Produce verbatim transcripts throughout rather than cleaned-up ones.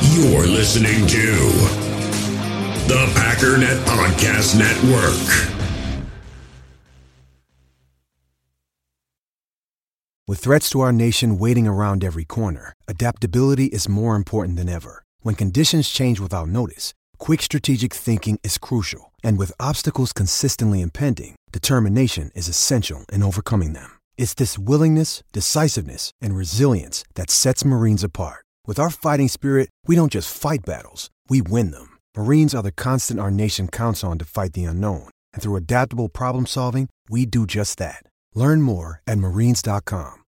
You're listening to the Packernet Podcast Network. With threats to our nation waiting around every corner, adaptability is more important than ever. When conditions change without notice, quick strategic thinking is crucial. And with obstacles consistently impending, determination is essential in overcoming them. It's this willingness, decisiveness, and resilience that sets Marines apart. With our fighting spirit, we don't just fight battles, we win them. Marines are the constant our nation counts on to fight the unknown. And through adaptable problem solving, we do just that. Learn more at marines dot com.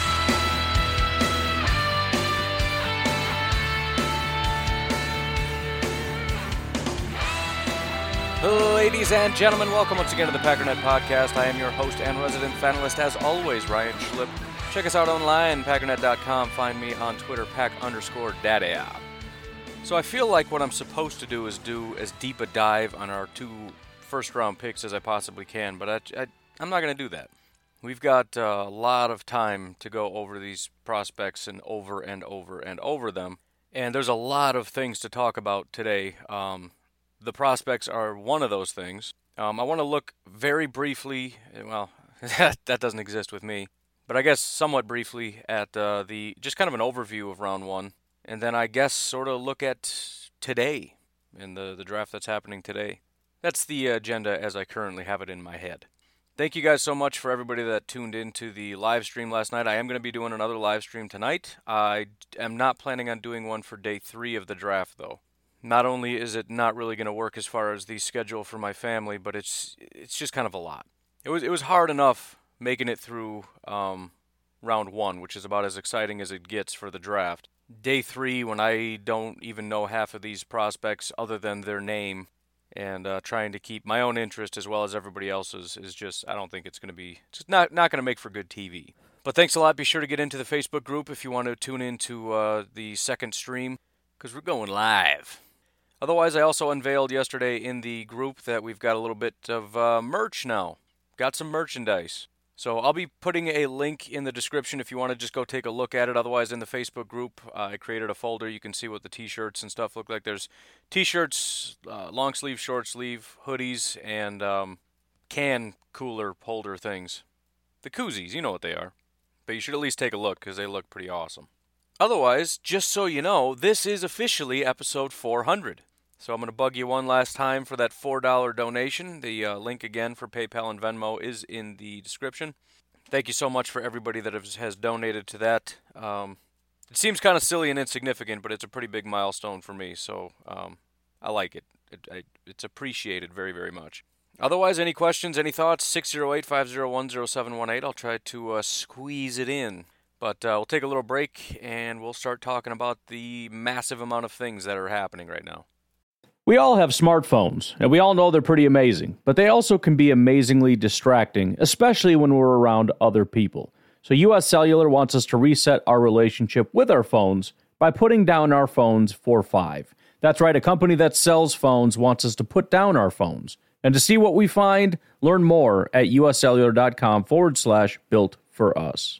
Ladies and gentlemen, welcome once again to the Packernet Podcast. I am your host and resident fanalist, as always, Ryan Schlip. Check us out online, packernet dot com. Find me on Twitter, pack underscore daddy. So I feel like what I'm supposed to do is do as deep a dive on our two first-round picks as I possibly can, but I, I, I'm not going to do that. We've got uh, a lot of time to go over these prospects and over and over and over them, and there's a lot of things to talk about today. Um, the prospects are one of those things. Um, I want to look very briefly, well, that doesn't exist with me, but I guess somewhat briefly at uh, the just kind of an overview of round one, and then I guess sort of look at today and the, the draft that's happening today. That's the agenda as I currently have it in my head. Thank you guys so much for everybody that tuned into the live stream last night. I am going to be doing another live stream tonight. I am not planning on doing one for day three of the draft, though. Not only is it not really going to work as far as the schedule for my family, but it's it's just kind of a lot. It was it was hard enough making it through um, round one, which is about as exciting as it gets for the draft. Day three, when I don't even know half of these prospects other than their name, and uh, trying to keep my own interest as well as everybody else's, is just, I don't think it's going to be, it's not, not going to make for good T V. But thanks a lot. Be sure to get into the Facebook group if you want to tune into uh, the second stream, because we're going live. Otherwise, I also unveiled yesterday in the group that we've got a little bit of uh, merch now. Got some merchandise. So I'll be putting a link in the description if you want to just go take a look at it. Otherwise, in the Facebook group, uh, I created a folder. You can see what the t-shirts and stuff look like. There's t-shirts, uh, long sleeve, short sleeve, hoodies, and um, can cooler holder things. The koozies, you know what they are. But you should at least take a look because they look pretty awesome. Otherwise, just so you know, this is officially episode four hundred. So I'm going to bug you one last time for that four dollars donation. The uh, link again for PayPal and Venmo is in the description. Thank you so much for everybody that has, has donated to that. Um, it seems kind of silly and insignificant, but it's a pretty big milestone for me, so um, I like it. It, I, it's appreciated very, very much. Otherwise, any questions, any thoughts? six oh eight, five oh one, oh seven one eight. I'll try to uh, squeeze it in. But uh, we'll take a little break, and we'll start talking about the massive amount of things that are happening right now. We all have smartphones, and we all know they're pretty amazing, but they also can be amazingly distracting, especially when we're around other people. So U S Cellular wants us to reset our relationship with our phones by putting down our phones for five. That's right, a company that sells phones wants us to put down our phones. And to see what we find, learn more at uscellular.com forward slash built for us.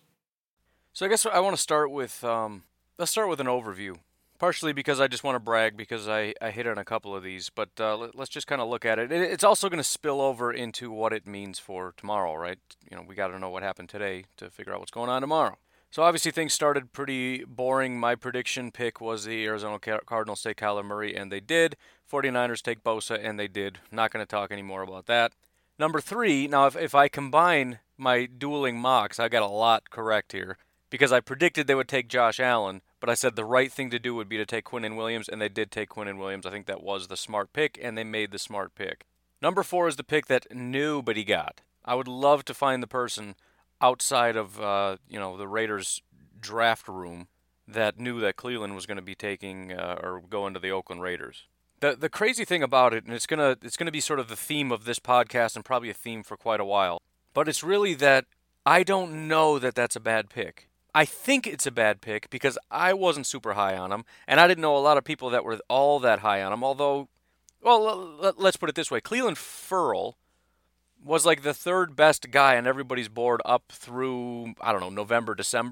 So I guess I want to start with, um, let's start with an overview. Partially because I just want to brag because I, I hit on a couple of these, but uh, let, let's just kind of look at it. it. It's also going to spill over into what it means for tomorrow, right? You know, we got to know what happened today to figure out what's going on tomorrow. So obviously things started pretty boring. My prediction pick was the Arizona Cardinals take Kyler Murray, and they did. 49ers take Bosa, and they did. Not going to talk anymore about that. Number three, now if, if I combine my dueling mocks, I got a lot correct here because I predicted they would take Josh Allen. But I said the right thing to do would be to take Quinnen Williams, and they did take Quinnen Williams. I think that was the smart pick, and they made the smart pick. Number four is the pick that nobody got. I would love to find the person outside of uh, you know the Raiders' draft room that knew that Cleveland was going to be taking uh, or going to the Oakland Raiders. The the crazy thing about it, and it's gonna it's gonna be sort of the theme of this podcast and probably a theme for quite a while, but it's really that I don't know that that's a bad pick. I think it's a bad pick because I wasn't super high on him, and I didn't know a lot of people that were all that high on him, although, well, let's put it this way. Clelin Ferrell was like the third best guy on everybody's board up through, I don't know, November, December.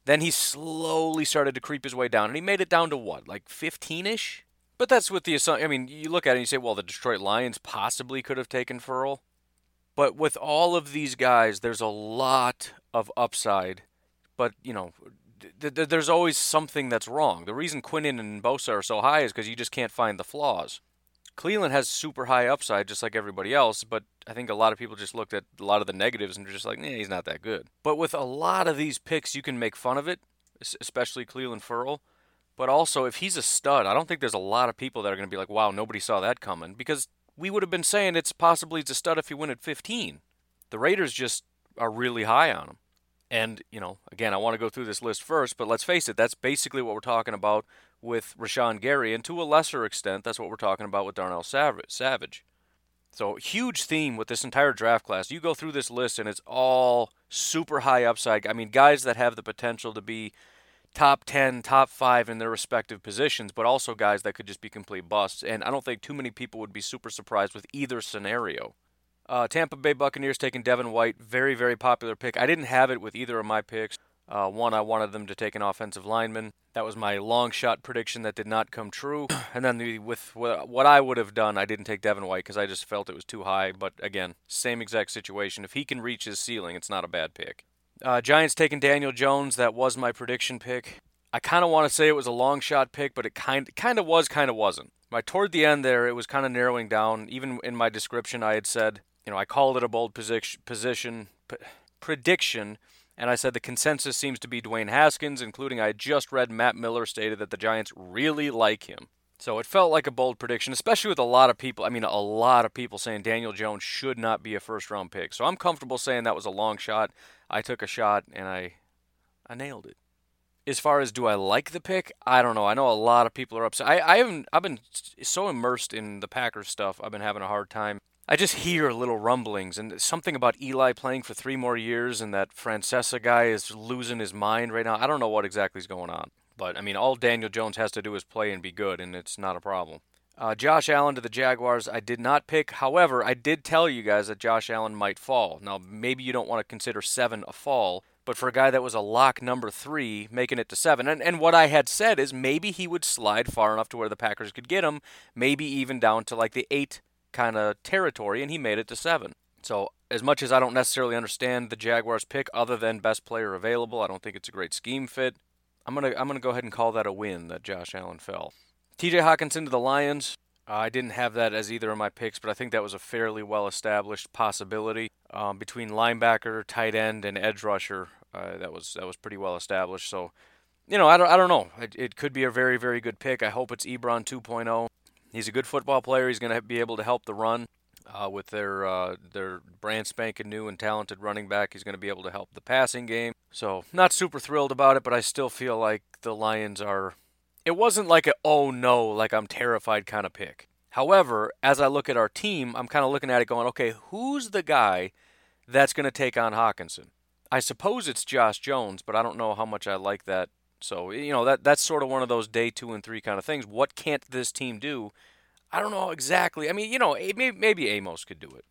Then he slowly started to creep his way down, and he made it down to what, like fifteen-ish? But that's with the assumption. I mean, you look at it and you say, well, the Detroit Lions possibly could have taken Furl. But with all of these guys, there's a lot of upside. But, you know, th- th- there's always something that's wrong. The reason Quinnen and Bosa are so high is because you just can't find the flaws. Cleveland has super high upside, just like everybody else, but I think a lot of people just looked at a lot of the negatives and are just like, nah, he's not that good. But with a lot of these picks, you can make fun of it, especially Cleveland Furl. But also, if he's a stud, I don't think there's a lot of people that are going to be like, wow, nobody saw that coming. Because we would have been saying it's possibly he's a stud if he went at fifteen. The Raiders just are really high on him. And, you know, again, I want to go through this list first, but let's face it, that's basically what we're talking about with Rashawn Gary, and to a lesser extent, that's what we're talking about with Darnell Savage. So, huge theme with this entire draft class. You go through this list, and it's all super high upside. I mean, guys that have the potential to be top ten, top five in their respective positions, but also guys that could just be complete busts. And I don't think too many people would be super surprised with either scenario. Uh, Tampa Bay Buccaneers taking Devin White, very, very popular pick. I didn't have it with either of my picks. Uh, one, I wanted them to take an offensive lineman. That was my long shot prediction that did not come true. And then the, with what I would have done, I didn't take Devin White because I just felt it was too high. But again, same exact situation. If he can reach his ceiling, it's not a bad pick. Uh, Giants taking Daniel Jones. That was my prediction pick. I kind of want to say it was a long shot pick, but it kind kind of was, kind of wasn't. Right toward the end there, it was kind of narrowing down. Even in my description, I had said, you know, I called it a bold position, position p- prediction, and I said the consensus seems to be Dwayne Haskins, including I had just read Matt Miller stated that the Giants really like him. So it felt like a bold prediction, especially with a lot of people. I mean, a lot of people saying Daniel Jones should not be a first-round pick. So I'm comfortable saying that was a long shot. I took a shot, and I, I nailed it. As far as do I like the pick, I don't know. I know a lot of people are upset. I, I haven't. I've been so immersed in the Packers stuff. I've been having a hard time. I just hear little rumblings, and something about Eli playing for three more years, and that Francesa guy is losing his mind right now. I don't know what exactly is going on. But, I mean, all Daniel Jones has to do is play and be good, and it's not a problem. Uh, Josh Allen to the Jaguars, I did not pick. However, I did tell you guys that Josh Allen might fall. Now, maybe you don't want to consider seven a fall, but for a guy that was a lock number three, making it to seven. And, and what I had said is maybe he would slide far enough to where the Packers could get him, maybe even down to like the eight kind of territory, and he made it to seven. So as much as I don't necessarily understand the Jaguars pick other than best player available, I don't think it's a great scheme fit. I'm gonna I'm gonna go ahead and call that a win that Josh Allen fell. T J Hockenson to the Lions. Uh, I didn't have that as either of my picks, but I think that was a fairly well-established possibility um, between linebacker, tight end, and edge rusher. Uh, that was that was pretty well established. So, you know, I don't I don't know. It, it could be a very very good pick. I hope it's Ebron two point oh. He's a good football player. He's going to be able to help the run uh, with their uh, their brand spanking new and talented running back. He's going to be able to help the passing game. So, not super thrilled about it, but I still feel like the Lions are... It wasn't like a, oh no, like I'm terrified kind of pick. However, as I look at our team, I'm kind of looking at it going, okay, who's the guy that's going to take on Hockenson? I suppose it's Josh Jones, but I don't know how much I like that. So, you know, that that's sort of one of those day two and three kind of things. What can't this team do? I don't know exactly. I mean, you know, maybe, maybe Amos could do it.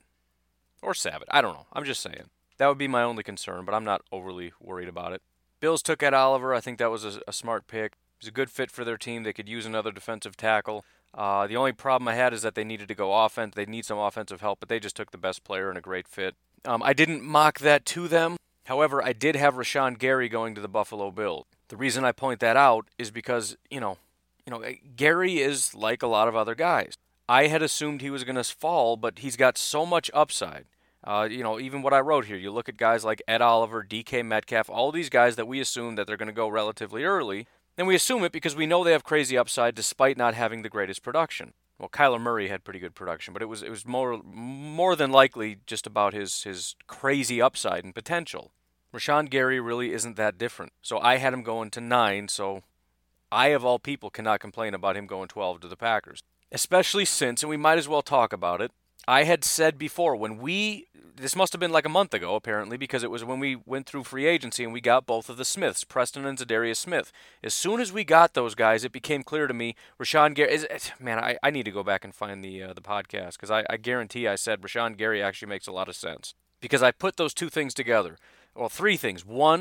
Or Savage. I don't know. I'm just saying. That would be my only concern, but I'm not overly worried about it. Bills took Ed Oliver. I think that was a, a smart pick. He's a good fit for their team. They could use another defensive tackle. Uh, the only problem I had is that they needed to go offense. They need some offensive help, but they just took the best player and a great fit. Um, I didn't mock that to them. However, I did have Rashawn Gary going to the Buffalo Bills. The reason I point that out is because, you know, you know, Gary is like a lot of other guys. I had assumed he was going to fall, but he's got so much upside. Uh, you know, even what I wrote here, you look at guys like Ed Oliver, D K Metcalf, all these guys that we assume that they're going to go relatively early. And we assume it because we know they have crazy upside despite not having the greatest production. Well, Kyler Murray had pretty good production, but it was it was more more than likely just about his, his crazy upside and potential. Rashawn Gary really isn't that different. So I had him going to nine, so I, of all people, cannot complain about him going twelve to the Packers. Especially since, and we might as well talk about it, I had said before, when we, this must have been like a month ago, apparently, because it was when we went through free agency and we got both of the Smiths, Preston and Zadarius Smith. As soon as we got those guys, it became clear to me, Rashawn Gary, is, man, I, I need to go back and find the uh, the podcast, because I, I guarantee I said Rashawn Gary actually makes a lot of sense. Because I put those two things together. Well, three things. One,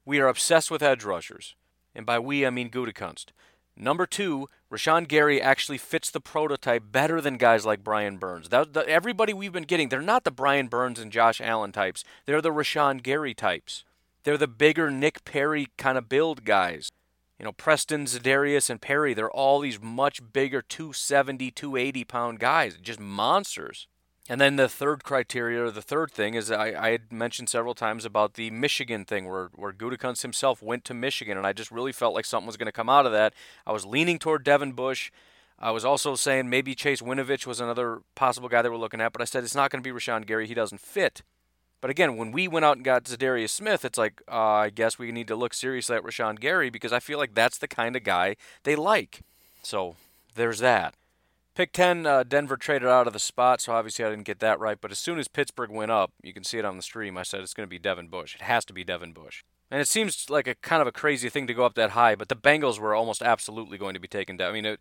We are obsessed with edge rushers. And by we, I mean Gutekunst. Number two, Rashawn Gary actually fits the prototype better than guys like Brian Burns. That, the, everybody we've been getting, they're not the Brian Burns and Josh Allen types. They're the Rashawn Gary types. They're the bigger Nick Perry kind of build guys. You know, Preston, Za'Darius, and Perry, they're all these much bigger two seventy, two eighty pound guys, just monsters. And then the third criteria, or the third thing, is I, I had mentioned several times about the Michigan thing where, where Gutekunst himself went to Michigan, and I just really felt like something was going to come out of that. I was leaning toward Devin Bush. I was also saying maybe Chase Winovich was another possible guy that we're looking at, but I said it's not going to be Rashawn Gary. He doesn't fit. But again, when we went out and got Za'Darius Smith, it's like, uh, I guess we need to look seriously at Rashawn Gary because I feel like that's the kind of guy they like. So there's that. Pick ten, uh, Denver traded out of the spot, so obviously I didn't get that right. But as soon as Pittsburgh went up, you can see it on the stream, I said it's going to be Devin Bush. It has to be Devin Bush. And it seems like a kind of a crazy thing to go up that high, but the Bengals were almost absolutely going to be taken down. I mean, it,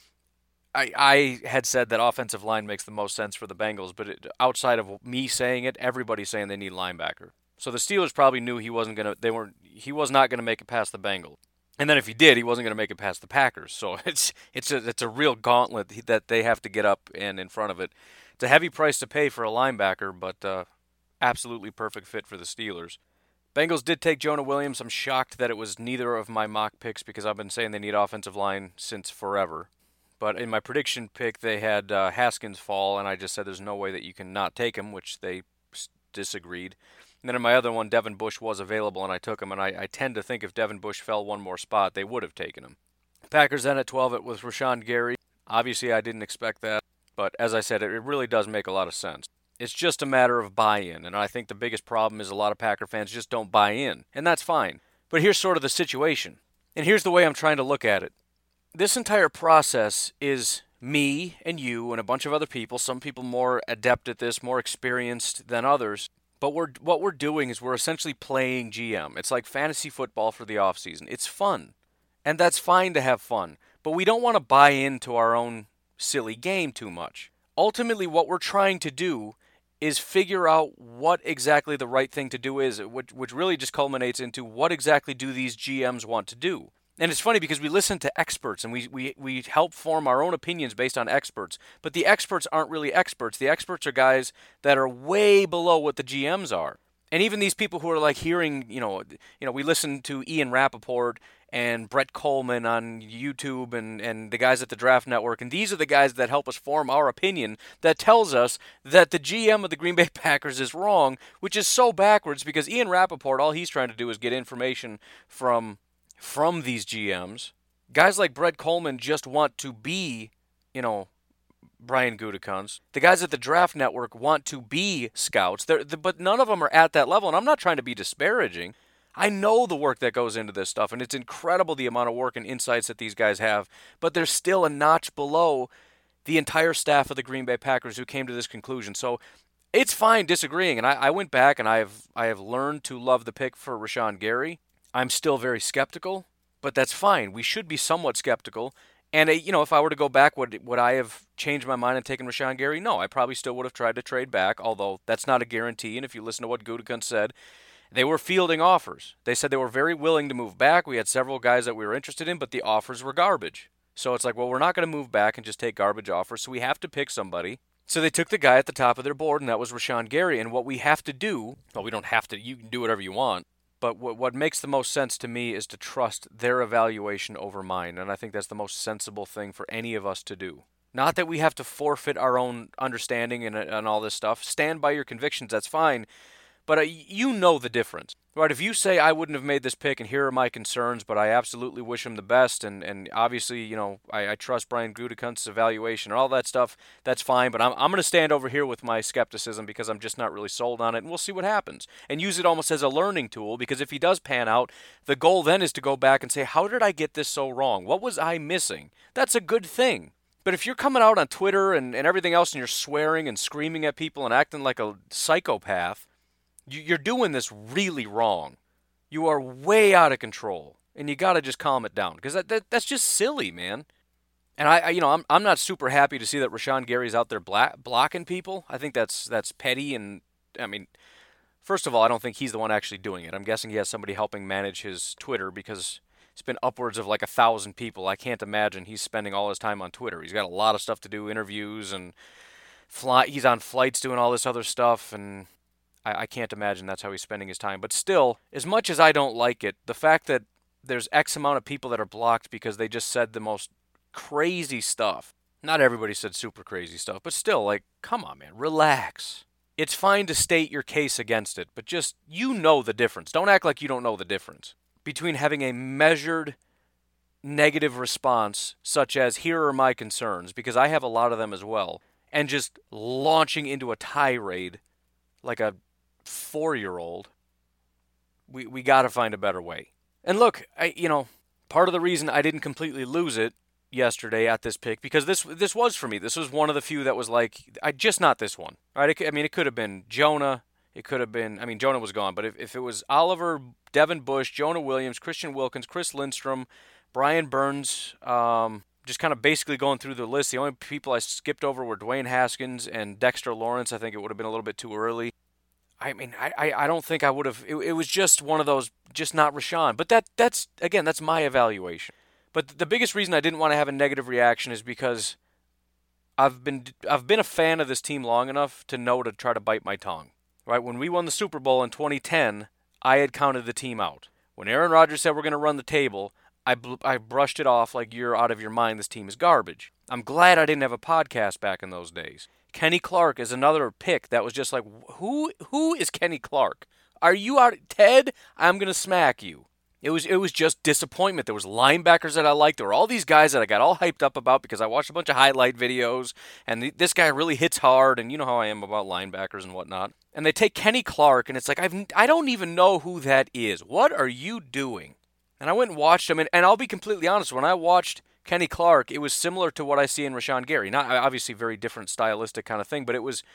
I, I had said that offensive line makes the most sense for the Bengals, but it, outside of me saying it, everybody's saying they need linebacker. So the Steelers probably knew he wasn't going to, they weren't, he was not going to make it past the Bengals. And then if he did, he wasn't going to make it past the Packers. So it's it's a it's a real gauntlet that they have to get up and in front of it. It's a heavy price to pay for a linebacker, but uh, absolutely perfect fit for the Steelers. Bengals did take Jonah Williams. I'm shocked that it was neither of my mock picks because I've been saying they need offensive line since forever. But in my prediction pick, they had uh, Haskins fall, and I just said there's no way that you can not take him, which they disagreed. And then in my other one, Devin Bush was available, and I took him. And I, I tend to think if Devin Bush fell one more spot, they would have taken him. Packers then at twelve, it was Rashawn Gary. Obviously, I didn't expect that. But as I said, it, it really does make a lot of sense. It's just a matter of buy-in. And I think the biggest problem is a lot of Packer fans just don't buy in. And that's fine. But here's sort of the situation. And here's the way I'm trying to look at it. This entire process is me and you and a bunch of other people, some people more adept at this, more experienced than others. But we're, what we're doing is we're essentially playing G M. It's like fantasy football for the offseason. It's fun. And that's fine to have fun. But we don't want to buy into our own silly game too much. Ultimately, what we're trying to do is figure out what exactly the right thing to do is, which, which really just culminates into what exactly do these G Ms want to do. And it's funny because we listen to experts and we, we, we help form our own opinions based on experts. But the experts aren't really experts. The experts are guys that are way below what the G Ms are. And even these people who are like hearing, you know, you know, we listen to Ian Rappaport and Brett Coleman on YouTube and, and the guys at the Draft Network. And these are the guys that help us form our opinion that tells us that the G M of the Green Bay Packers is wrong, which is so backwards because Ian Rappaport, all he's trying to do is get information from from these G Ms. Guys like Brett Coleman just want to be, you know, Brian Gutekunst. The guys at the Draft Network want to be scouts, They're, but none of them are at that level, and I'm not trying to be disparaging. I know the work that goes into this stuff, and it's incredible the amount of work and insights that these guys have, but they're still a notch below the entire staff of the Green Bay Packers who came to this conclusion. So it's fine disagreeing, and I, I went back and I have I have learned to love the pick for Rashawn Gary. I'm still very skeptical, but that's fine. We should be somewhat skeptical. And, you know, if I were to go back, would would I have changed my mind and taken Rashawn Gary? No, I probably still would have tried to trade back, although that's not a guarantee. And if you listen to what Gutekunst said, they were fielding offers. They said they were very willing to move back. We had several guys that we were interested in, but the offers were garbage. So it's like, well, we're not going to move back and just take garbage offers, so we have to pick somebody. So they took the guy at the top of their board, and that was Rashawn Gary. And what we have to do, well, we don't have to, you can do whatever you want. But what what makes the most sense to me is to trust their evaluation over mine, and I think that's the most sensible thing for any of us to do. Not that we have to forfeit our own understanding and, and all this stuff. Stand by your convictions, that's fine. But uh, you know the difference. Right? If you say, I wouldn't have made this pick and here are my concerns, but I absolutely wish him the best, and, and obviously, you know, I, I trust Brian Gutekunst's evaluation and all that stuff, that's fine. But I'm, I'm going to stand over here with my skepticism because I'm just not really sold on it, and we'll see what happens. And use it almost as a learning tool, because if he does pan out, the goal then is to go back and say, how did I get this so wrong? What was I missing? That's a good thing. But if you're coming out on Twitter and, and everything else and you're swearing and screaming at people and acting like a psychopath, you're doing this really wrong. You are way out of control, and you got to just calm it down because that, that that's just silly, man. And I, I, you know, I'm I'm not super happy to see that Rashawn Gary's out there black, blocking people. I think that's that's petty, and I mean, First of all, I don't think he's the one actually doing it. I'm guessing he has somebody helping manage his Twitter because it's been upwards of like a thousand people. I can't imagine he's spending all his time on Twitter. He's got a lot of stuff to do, interviews, and fly. He's on flights doing all this other stuff, and I, I can't imagine that's how he's spending his time. But still, as much as I don't like it, the fact that there's X amount of people that are blocked because they just said the most crazy stuff. Not everybody said super crazy stuff, but still, like, come on, man, relax. It's fine to state your case against it, but just, you know the difference. Don't act like you don't know the difference between having a measured negative response, such as, here are my concerns, because I have a lot of them as well, and just launching into a tirade like a four-year-old. We we got to find a better way. And look, I you know, part of the reason I didn't completely lose it yesterday at this pick, because this this was for me. This was one of the few that was like, I just not this one. Right? It, I mean, it could have been Jonah. It could have been, I mean, Jonah was gone, but if, if it was Oliver, Devin Bush, Jonah Williams, Christian Wilkins, Chris Lindstrom, Brian Burns, um, just kind of basically going through the list. The only people I skipped over were Dwayne Haskins and Dexter Lawrence. I think it would have been a little bit too early. I mean, I, I, I don't think I would have. It, it was just one of those, just not Rashawn. But that that's, again, that's my evaluation. But the biggest reason I didn't want to have a negative reaction is because I've been I've been a fan of this team long enough to know to try to bite my tongue. Right? When we won the Super Bowl in twenty ten, I had counted the team out. When Aaron Rodgers said we're going to run the table, I bl- I brushed it off like, you're out of your mind, this team is garbage. I'm glad I didn't have a podcast back in those days. Kenny Clark is another pick that was just like, who who is Kenny Clark? Are you out, Ted? I'm going to smack you. It was it was just disappointment. There was linebackers that I liked. There were all these guys that I got all hyped up about because I watched a bunch of highlight videos, and the, this guy really hits hard, and you know how I am about linebackers and whatnot. And they take Kenny Clark, and it's like, I've, I don't even know who that is. What are you doing? And I went and watched him, and, and I'll be completely honest, when I watched Kenny Clark, it was similar to what I see in Rashawn Gary. Not obviously very different stylistic kind of thing, but it was,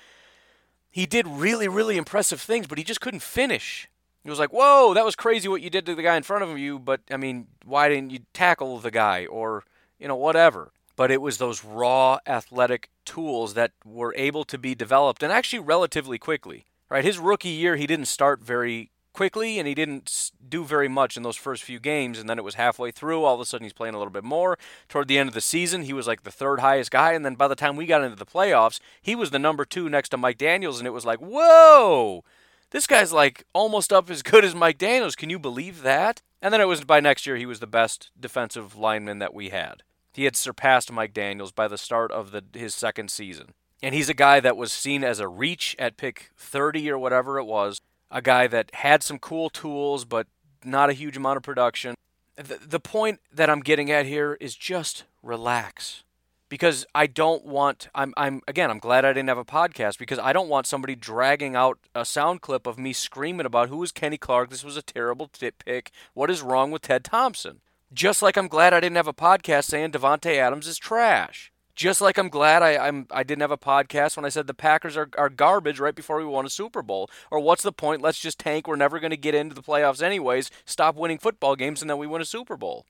he did really, really impressive things, but he just couldn't finish. It was like, whoa, that was crazy what you did to the guy in front of you, but, I mean, why didn't you tackle the guy or, you know, whatever. But it was those raw athletic tools that were able to be developed, and actually relatively quickly. Right? His rookie year, he didn't start very quickly, and he didn't do very much in those first few games, and then it was halfway through. All of a sudden, he's playing a little bit more. Toward the end of the season, he was like the third highest guy, and then by the time we got into the playoffs, he was the number two next to Mike Daniels, and it was like, whoa! This guy's like almost up as good as Mike Daniels. Can you believe that? And then it was by next year he was the best defensive lineman that we had. He had surpassed Mike Daniels by the start of the his second season. And he's a guy that was seen as a reach at pick thirty or whatever it was. A guy that had some cool tools but not a huge amount of production. The, the point that I'm getting at here is just relax. Because I don't want, I'm, I'm again, I'm glad I didn't have a podcast because I don't want somebody dragging out a sound clip of me screaming about who is Kenny Clark, this was a terrible tip pick, what is wrong with Ted Thompson. Just like I'm glad I didn't have a podcast saying Devontae Adams is trash. Just like I'm glad I I'm I didn't have a podcast when I said the Packers are, are garbage right before we won a Super Bowl. Or what's the point? Let's just tank. We're never going to get into the playoffs anyways. Stop winning football games and then we win a Super Bowl.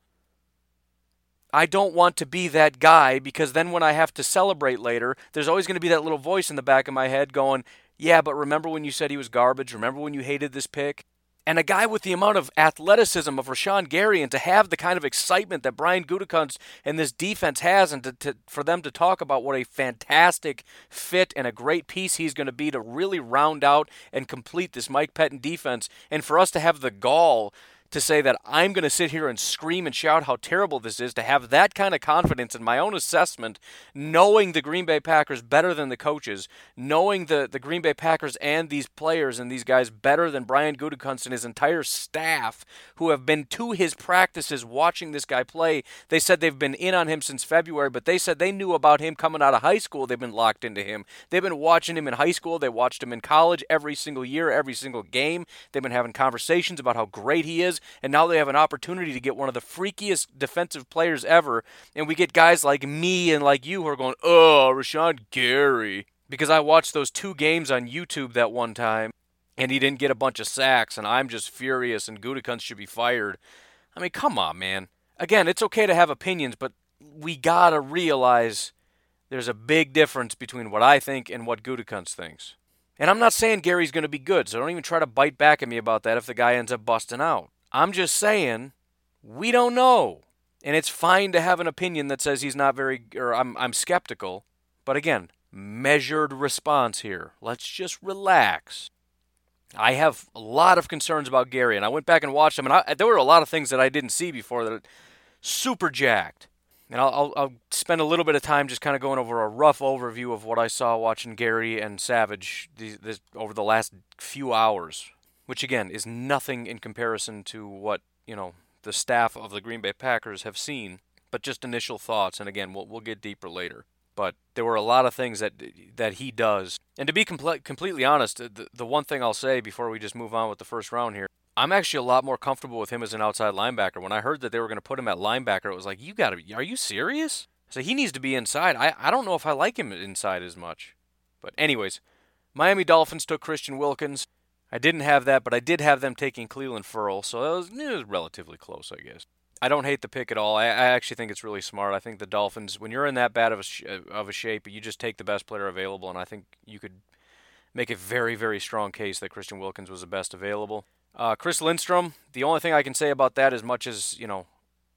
I don't want to be that guy because then when I have to celebrate later, there's always going to be that little voice in the back of my head going, yeah, but remember when you said he was garbage? Remember when you hated this pick? And a guy with the amount of athleticism of Rashawn Gary and to have the kind of excitement that Brian Gutekunst and this defense has and to, to, for them to talk about what a fantastic fit and a great piece he's going to be to really round out and complete this Mike Pettin defense, and for us to have the gall to say that I'm going to sit here and scream and shout how terrible this is, to have that kind of confidence in my own assessment, knowing the Green Bay Packers better than the coaches, knowing the, the Green Bay Packers and these players and these guys better than Brian Gutekunst and his entire staff who have been to his practices watching this guy play. They said they've been in on him since February, but they said they knew about him coming out of high school. They've been locked into him. They've been watching him in high school. They watched him in college every single year, every single game. They've been having conversations about how great he is. And now they have an opportunity to get one of the freakiest defensive players ever. And we get guys like me and like you who are going, oh, Rashawn Gary. Because I watched those two games on YouTube that one time, and he didn't get a bunch of sacks, and I'm just furious, and Gutekunst should be fired. I mean, come on, man. Again, it's okay to have opinions, but we got to realize there's a big difference between what I think and what Gutekunst thinks. And I'm not saying Gary's going to be good, so don't even try to bite back at me about that if the guy ends up busting out. I'm just saying we don't know. And it's fine to have an opinion that says he's not very, or I'm, I'm skeptical. But again, measured response here. Let's just relax. I have a lot of concerns about Gary, and I went back and watched him, and I, there were a lot of things that I didn't see before that are super jacked. And I'll, I'll, I'll spend a little bit of time just kind of going over a rough overview of what I saw watching Gary and Savage these, this, over the last few hours, which again is nothing in comparison to what, you know, the staff of the Green Bay Packers have seen, but just initial thoughts. And again, we'll we'll get deeper later. But there were a lot of things that that he does. And to be compl- completely honest, the, the one thing I'll say before we just move on with the first round here, I'm actually a lot more comfortable with him as an outside linebacker. When I heard that they were going to put him at linebacker, it was like, you got to, are you serious? So he needs to be inside. I, I don't know if I like him inside as much. But anyways, Miami Dolphins took Christian Wilkins. I didn't have that, but I did have them taking Clelin Ferrell, so that was, it was relatively close, I guess. I don't hate the pick at all. I, I actually think it's really smart. I think the Dolphins, when you're in that bad of a, sh- of a shape, you just take the best player available, and I think you could make a very, very strong case that Christian Wilkins was the best available. Uh, Chris Lindstrom, the only thing I can say about that, as much as, you know,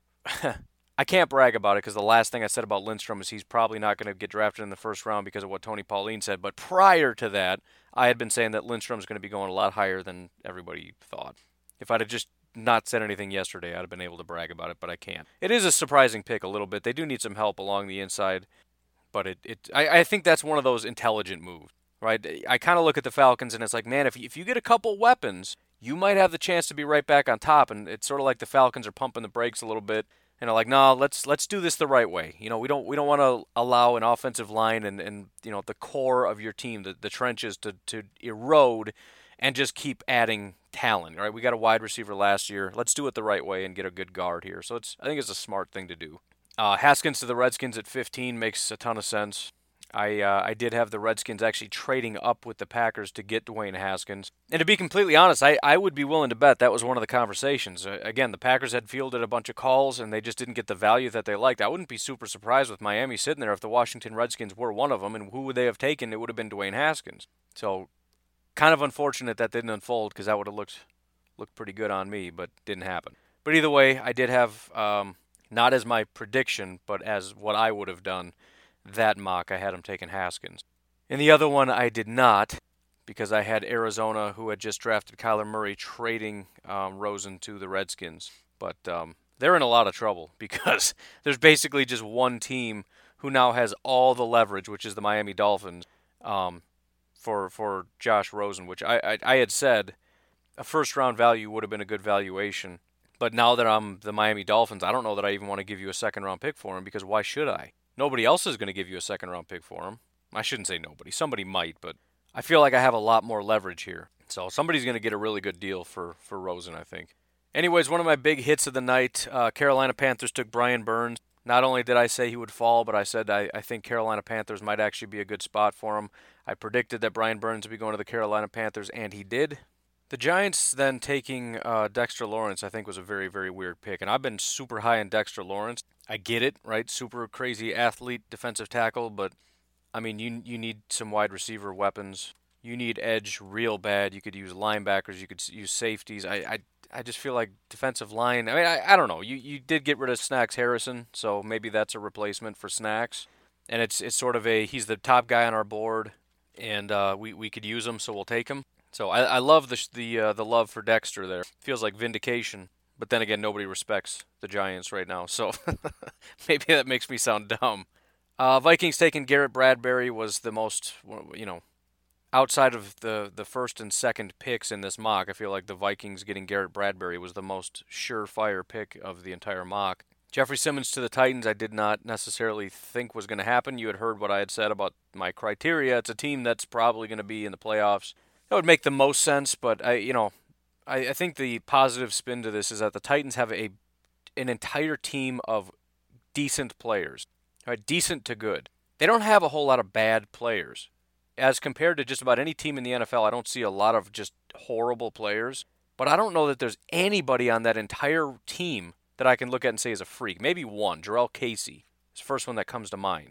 I can't brag about it because the last thing I said about Lindstrom is he's probably not going to get drafted in the first round because of what Tony Pauline said. But prior to that, I had been saying that Lindstrom's going to be going a lot higher than everybody thought. If I'd have just not said anything yesterday, I'd have been able to brag about it, but I can't. It is a surprising pick a little bit. They do need some help along the inside, but it, it I, I think that's one of those intelligent moves, right? I kind of look at the Falcons and it's like, man, if if you get a couple weapons, you might have the chance to be right back on top. And it's sort of like the Falcons are pumping the brakes a little bit and are like, no, let's let's do this the right way. You know, we don't we don't want to allow an offensive line and, and you know the core of your team, the, the trenches, to, to erode and just keep adding talent. Right? We got a wide receiver last year. Let's do it the right way and get a good guard here. So it's I think it's a smart thing to do. Uh, Haskins to the Redskins at fifteen makes a ton of sense. I uh, I did have the Redskins actually trading up with the Packers to get Dwayne Haskins. And to be completely honest, I, I would be willing to bet that was one of the conversations. Uh, again, the Packers had fielded a bunch of calls, and they just didn't get the value that they liked. I wouldn't be super surprised with Miami sitting there if the Washington Redskins were one of them, and who would they have taken? It would have been Dwayne Haskins. So kind of unfortunate that didn't unfold because that would have looked, looked pretty good on me, but didn't happen. But either way, I did have, um, not as my prediction, but as what I would have done, that mock, I had him taking Haskins. In the other one, I did not, because I had Arizona, who had just drafted Kyler Murray, trading um, Rosen to the Redskins. But um, they're in a lot of trouble, because there's basically just one team who now has all the leverage, which is the Miami Dolphins, um, for for Josh Rosen, which I, I, I had said a first-round value would have been a good valuation. But now that I'm the Miami Dolphins, I don't know that I even want to give you a second-round pick for him, because why should I? Nobody else is going to give you a second-round pick for him. I shouldn't say nobody. Somebody might, but I feel like I have a lot more leverage here. So somebody's going to get a really good deal for, for Rosen, I think. Anyways, one of my big hits of the night, uh, Carolina Panthers took Brian Burns. Not only did I say he would fall, but I said I, I think Carolina Panthers might actually be a good spot for him. I predicted that Brian Burns would be going to the Carolina Panthers, and he did. The Giants then taking uh, Dexter Lawrence, I think, was a very, very weird pick. And I've been super high on Dexter Lawrence. I get it, right? Super crazy athlete, defensive tackle. But, I mean, you you need some wide receiver weapons. You need edge real bad. You could use linebackers. You could use safeties. I I, I just feel like defensive line. I mean, I, I don't know. You you did get rid of Snacks Harrison, so maybe that's a replacement for Snacks. And it's it's sort of a, he's the top guy on our board, and uh, we, we could use him, so we'll take him. So I, I love the the uh, the love for Dexter there. Feels like vindication. But then again, nobody respects the Giants right now, so maybe that makes me sound dumb. Uh, Vikings taking Garrett Bradbury was the most, you know, outside of the, the first and second picks in this mock, I feel like the Vikings getting Garrett Bradbury was the most surefire pick of the entire mock. Jeffrey Simmons to the Titans, I did not necessarily think was going to happen. You had heard what I had said about my criteria. It's a team that's probably going to be in the playoffs. That would make the most sense, but I, you know, I, I think the positive spin to this is that the Titans have a an entire team of decent players, right? Decent to good. They don't have a whole lot of bad players. As compared to just about any team in the N F L, I don't see a lot of just horrible players, but I don't know that there's anybody on that entire team that I can look at and say is a freak. Maybe one, Jarrell Casey is the first one that comes to mind.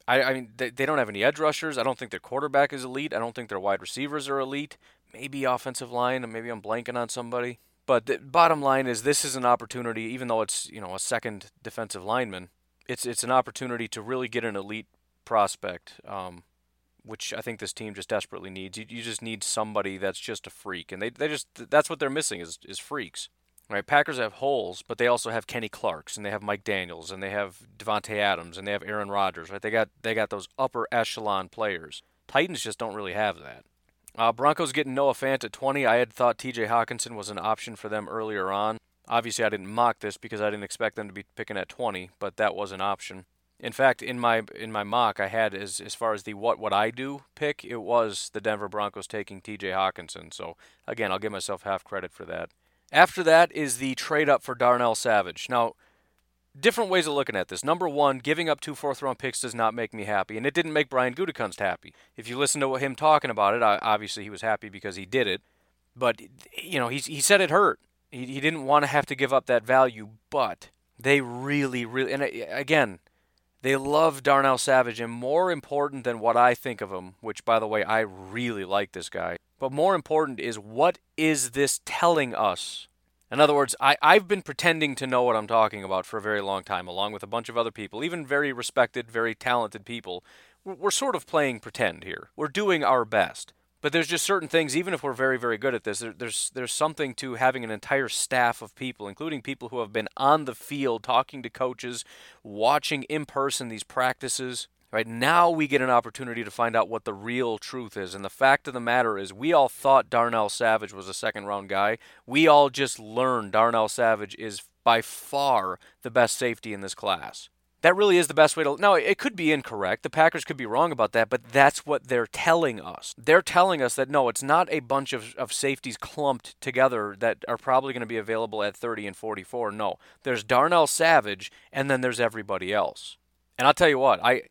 I, I mean, they, they don't have any edge rushers. I don't think their quarterback is elite. I don't think their wide receivers are elite. Maybe offensive line, and maybe I'm blanking on somebody. But the bottom line is this is an opportunity, even though it's, you know, a second defensive lineman, it's it's an opportunity to really get an elite prospect, um, which I think this team just desperately needs. You, you just need somebody that's just a freak, and they they just that's what they're missing is is freaks. Right? Packers have holes, but they also have Kenny Clarks, and they have Mike Daniels, and they have Devontae Adams, and they have Aaron Rodgers. Right? They got they got those upper echelon players. Titans just don't really have that. Uh, Broncos getting Noah Fant at twenty. I had thought T J Hawkinson was an option for them earlier on. Obviously, I didn't mock this because I didn't expect them to be picking at twenty, but that was an option. In fact, in my in my mock, I had as as far as the what would I do pick, it was the Denver Broncos taking T J Hawkinson. So again, I'll give myself half credit for that. After that is the trade up for Darnell Savage. Now, different ways of looking at this. Number one, giving up two fourth-round picks does not make me happy, and it didn't make Brian Gutekunst happy. If you listen to him talking about it, obviously he was happy because he did it. But, you know, he, he said it hurt. He, he didn't want to have to give up that value, but they really, really, and again, they love Darnell Savage, and more important than what I think of him, which, by the way, I really like this guy, but more important is what is this telling us? In other words, I, I've been pretending to know what I'm talking about for a very long time, along with a bunch of other people, even very respected, very talented people. We're, we're sort of playing pretend here. We're doing our best. But there's just certain things, even if we're very, very good at this, there, there's there's something to having an entire staff of people, including people who have been on the field, talking to coaches, watching in person these practices. Right now we get an opportunity to find out what the real truth is. And the fact of the matter is we all thought Darnell Savage was a second-round guy. We all just learned Darnell Savage is by far the best safety in this class. That really is the best way to... Now, it could be incorrect. The Packers could be wrong about that, but that's what they're telling us. They're telling us that, no, it's not a bunch of, of safeties clumped together that are probably going to be available at thirty and forty-four. No, there's Darnell Savage, and then there's everybody else. And I'll tell you what, I...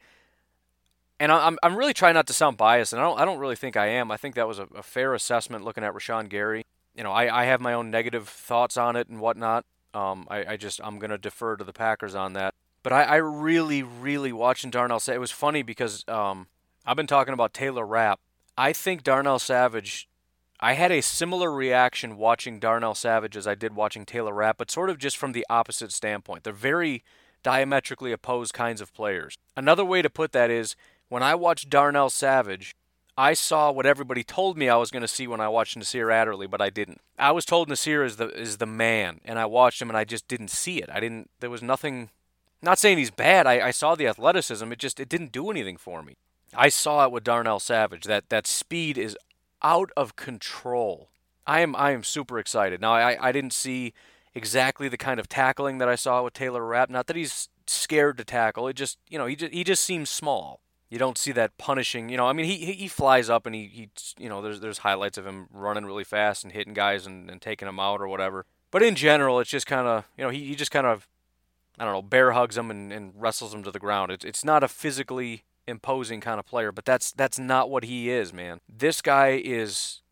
And I'm I'm really trying not to sound biased, and I don't I don't really think I am. I think that was a, a fair assessment looking at Rashawn Gary. You know, I, I have my own negative thoughts on it and whatnot. Um, I, I just I'm gonna defer to the Packers on that. But I, I really, really watching Darnell Savage. It was funny because um, I've been talking about Taylor Rapp. I think Darnell Savage. I had a similar reaction watching Darnell Savage as I did watching Taylor Rapp, but sort of just from the opposite standpoint. They're very diametrically opposed kinds of players. Another way to put that is, when I watched Darnell Savage, I saw what everybody told me I was going to see when I watched Nasir Adderley, but I didn't. I was told Nasir is the is the man, and I watched him, and I just didn't see it. I didn't. There was nothing. Not saying he's bad. I, I saw the athleticism. It just it didn't do anything for me. I saw it with Darnell Savage. That that speed is out of control. I am I am super excited. Now I I didn't see exactly the kind of tackling that I saw with Taylor Rapp. Not that he's scared to tackle. It just you know he just he just seems small. You don't see that punishing, you know, I mean, he he flies up and he, he you know, there's there's highlights of him running really fast and hitting guys and, and taking them out or whatever. But in general, it's just kind of, you know, he, he just kind of, I don't know, bear hugs them and, and wrestles them to the ground. It's it's not a physically imposing kind of player, but that's that's not what he is, man. This guy is,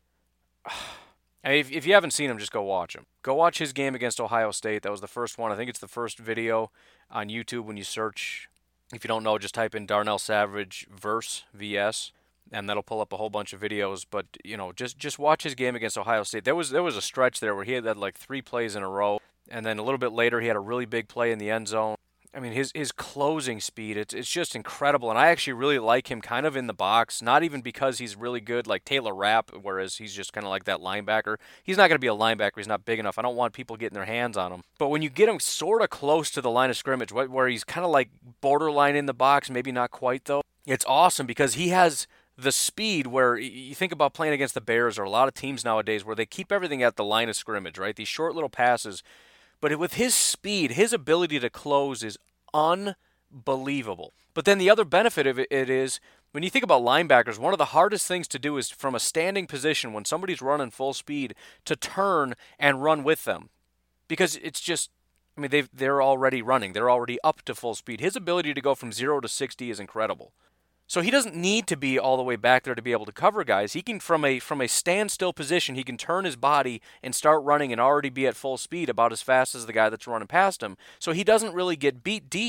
I mean, if, if you haven't seen him, just go watch him. Go watch his game against Ohio State. That was the first one. I think it's the first video on YouTube when you search. If you don't know, just type in Darnell Savage verse V S, and that'll pull up a whole bunch of videos. But you know, just just watch his game against Ohio State. There was there was a stretch there where he had like three plays in a row, and then a little bit later he had a really big play in the end zone. I mean, his his closing speed, it's it's just incredible, and I actually really like him kind of in the box, not even because he's really good like Taylor Rapp, whereas he's just kind of like that linebacker. He's not going to be a linebacker. He's not big enough. I don't want people getting their hands on him. But when you get him sort of close to the line of scrimmage, where he's kind of like borderline in the box, maybe not quite though, it's awesome because he has the speed where you think about playing against the Bears or a lot of teams nowadays where they keep everything at the line of scrimmage, right? These short little passes. But with his speed, his ability to close is unbelievable. But then the other benefit of it is, when you think about linebackers, one of the hardest things to do is from a standing position, when somebody's running full speed, to turn and run with them. Because it's just, I mean, they've, they're already running. They're already up to full speed. His ability to go from zero to sixty is incredible. So he doesn't need to be all the way back there to be able to cover guys. He can, from a from a standstill position, he can turn his body and start running and already be at full speed about as fast as the guy that's running past him. So he doesn't really get beat deep.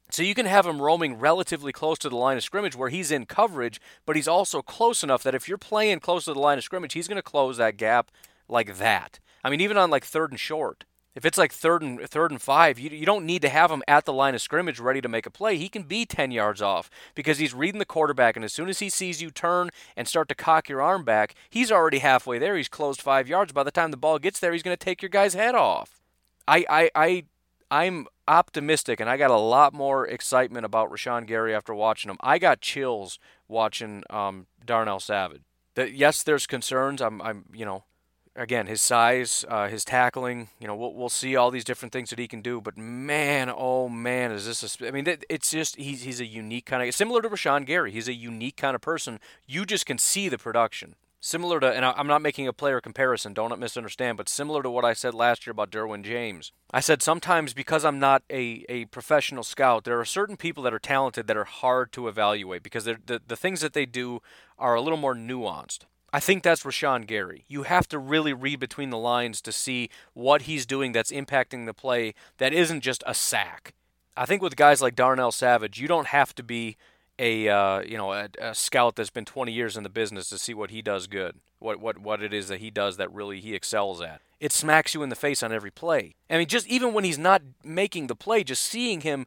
So you can have him roaming relatively close to the line of scrimmage where he's in coverage, but he's also close enough that if you're playing close to the line of scrimmage, he's going to close that gap like that. I mean, even on like third and short. If it's like third and third and five, you, you don't need to have him at the line of scrimmage ready to make a play. He can be ten yards off because he's reading the quarterback, and as soon as he sees you turn and start to cock your arm back, he's already halfway there. He's closed five yards. By the time the ball gets there, he's going to take your guy's head off. I, I, I, I'm optimistic, and I got a lot more excitement about Rashawn Gary after watching him. I got chills watching um, Darnell Savage. The, yes, there's concerns. I'm, I'm, you know, again, his size, uh, his tackling. You know, we'll we'll see all these different things that he can do. But man, oh man, is this? A, I mean, it's just he's he's a unique kind of similar to Rashawn Gary. He's a unique kind of person. You just can see the production. Similar to, and I'm not making a player comparison, don't misunderstand, but similar to what I said last year about Derwin James. I said sometimes because I'm not a, a professional scout, there are certain people that are talented that are hard to evaluate because the, the things that they do are a little more nuanced. I think that's Rashawn Gary. You have to really read between the lines to see what he's doing that's impacting the play that isn't just a sack. I think with guys like Darnell Savage, you don't have to be a uh, you know a, a scout that's been twenty years in the business to see what he does good, what what what it is that he does that really he excels at. It smacks you in the face on every play. I mean, just even when he's not making the play, just seeing him,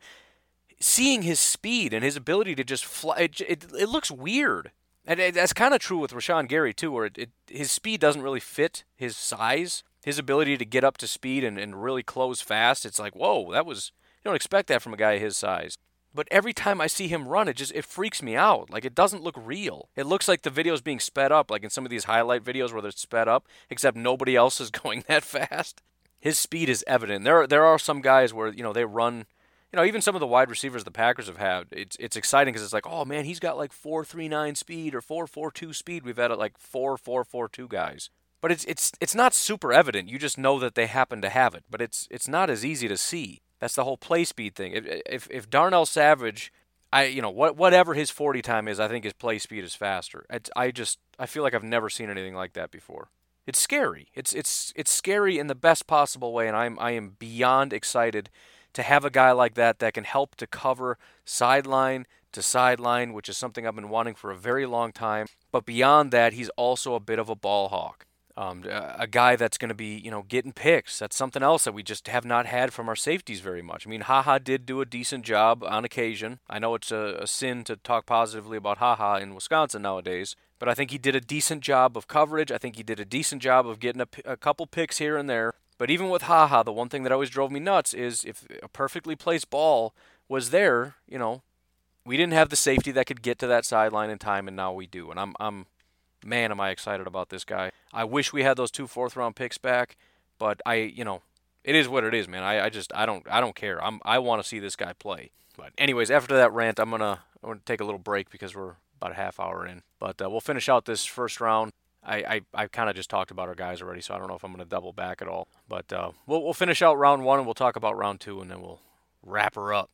seeing his speed and his ability to just fly, it it, it looks weird. And it, that's kind of true with Rashawn Gary too, where it, it, his speed doesn't really fit his size. His ability to get up to speed and, and really close fast, it's like, whoa, that was you don't expect that from a guy his size. But every time I see him run, it just it freaks me out. Like, it doesn't look real. It looks like the video's being sped up, like in some of these highlight videos where they're sped up, except nobody else is going that fast. His speed is evident. There are, there are some guys where, you know, they run, you know, even some of the wide receivers the Packers have had, it's it's exciting because it's like, oh, man, he's got like four three nine speed or four four two speed. We've had like four four four two guys. But it's it's it's not super evident. You just know that they happen to have it. But it's it's not as easy to see. That's the whole play speed thing. If if, if Darnell Savage, I you know what whatever his forty time is, I think his play speed is faster. It's, I just I feel like I've never seen anything like that before. It's scary. It's it's it's scary in the best possible way, and I'm I am beyond excited to have a guy like that that can help to cover sideline to sideline, which is something I've been wanting for a very long time. But beyond that, he's also a bit of a ball hawk. Um, a guy that's going to be, you know, getting picks. That's something else that we just have not had from our safeties very much. I mean, HaHa did do a decent job on occasion. I know it's a, a sin to talk positively about HaHa in Wisconsin nowadays, but I think he did a decent job of coverage. I think he did a decent job of getting a, a couple picks here and there. But even with HaHa, the one thing that always drove me nuts is if a perfectly placed ball was there, you know, we didn't have the safety that could get to that sideline in time, and now we do. And I'm, I'm, man, am I excited about this guy. I wish we had those two fourth-round picks back, but I, you know, it is what it is, man. I, I just, I don't, I don't care. I'm, I want to see this guy play. But anyways, after that rant, I'm gonna, I'm gonna take a little break because we're about a half hour in. But uh, we'll finish out this first round. I, I, I kind of just talked about our guys already, so I don't know if I'm gonna double back at all. But uh, we'll, we'll finish out round one, and we'll talk about round two, and then we'll wrap her up.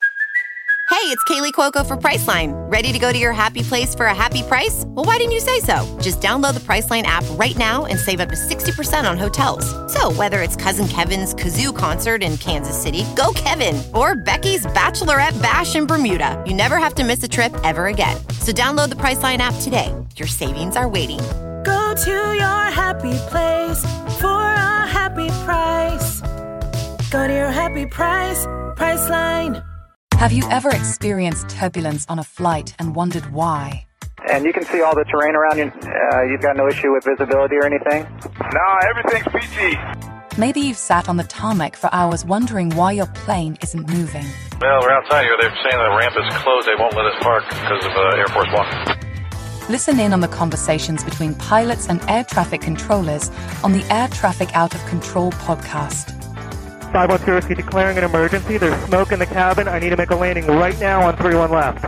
Hey, it's Kaylee Cuoco for Priceline. Ready to go to your happy place for a happy price? Well, why didn't you say so? Just download the Priceline app right now and save up to sixty percent on hotels. So whether it's Cousin Kevin's Kazoo Concert in Kansas City, go Kevin, or Becky's Bachelorette Bash in Bermuda, you never have to miss a trip ever again. So download the Priceline app today. Your savings are waiting. Go to your happy place for a happy price. Go to your happy price, Priceline. Have you ever experienced turbulence on a flight and wondered why? And you can see all the terrain around you. Uh, you've got no issue with visibility or anything? No, everything's peachy. Maybe you've sat on the tarmac for hours wondering why your plane isn't moving. Well, we're outside here. They're saying the ramp is closed. They won't let us park because of uh, Air Force One. Listen in on the conversations between pilots and air traffic controllers on the Air Traffic Out of Control podcast. five one zero, declaring an emergency. There's smoke in the cabin. I need to make a landing right now on three one left.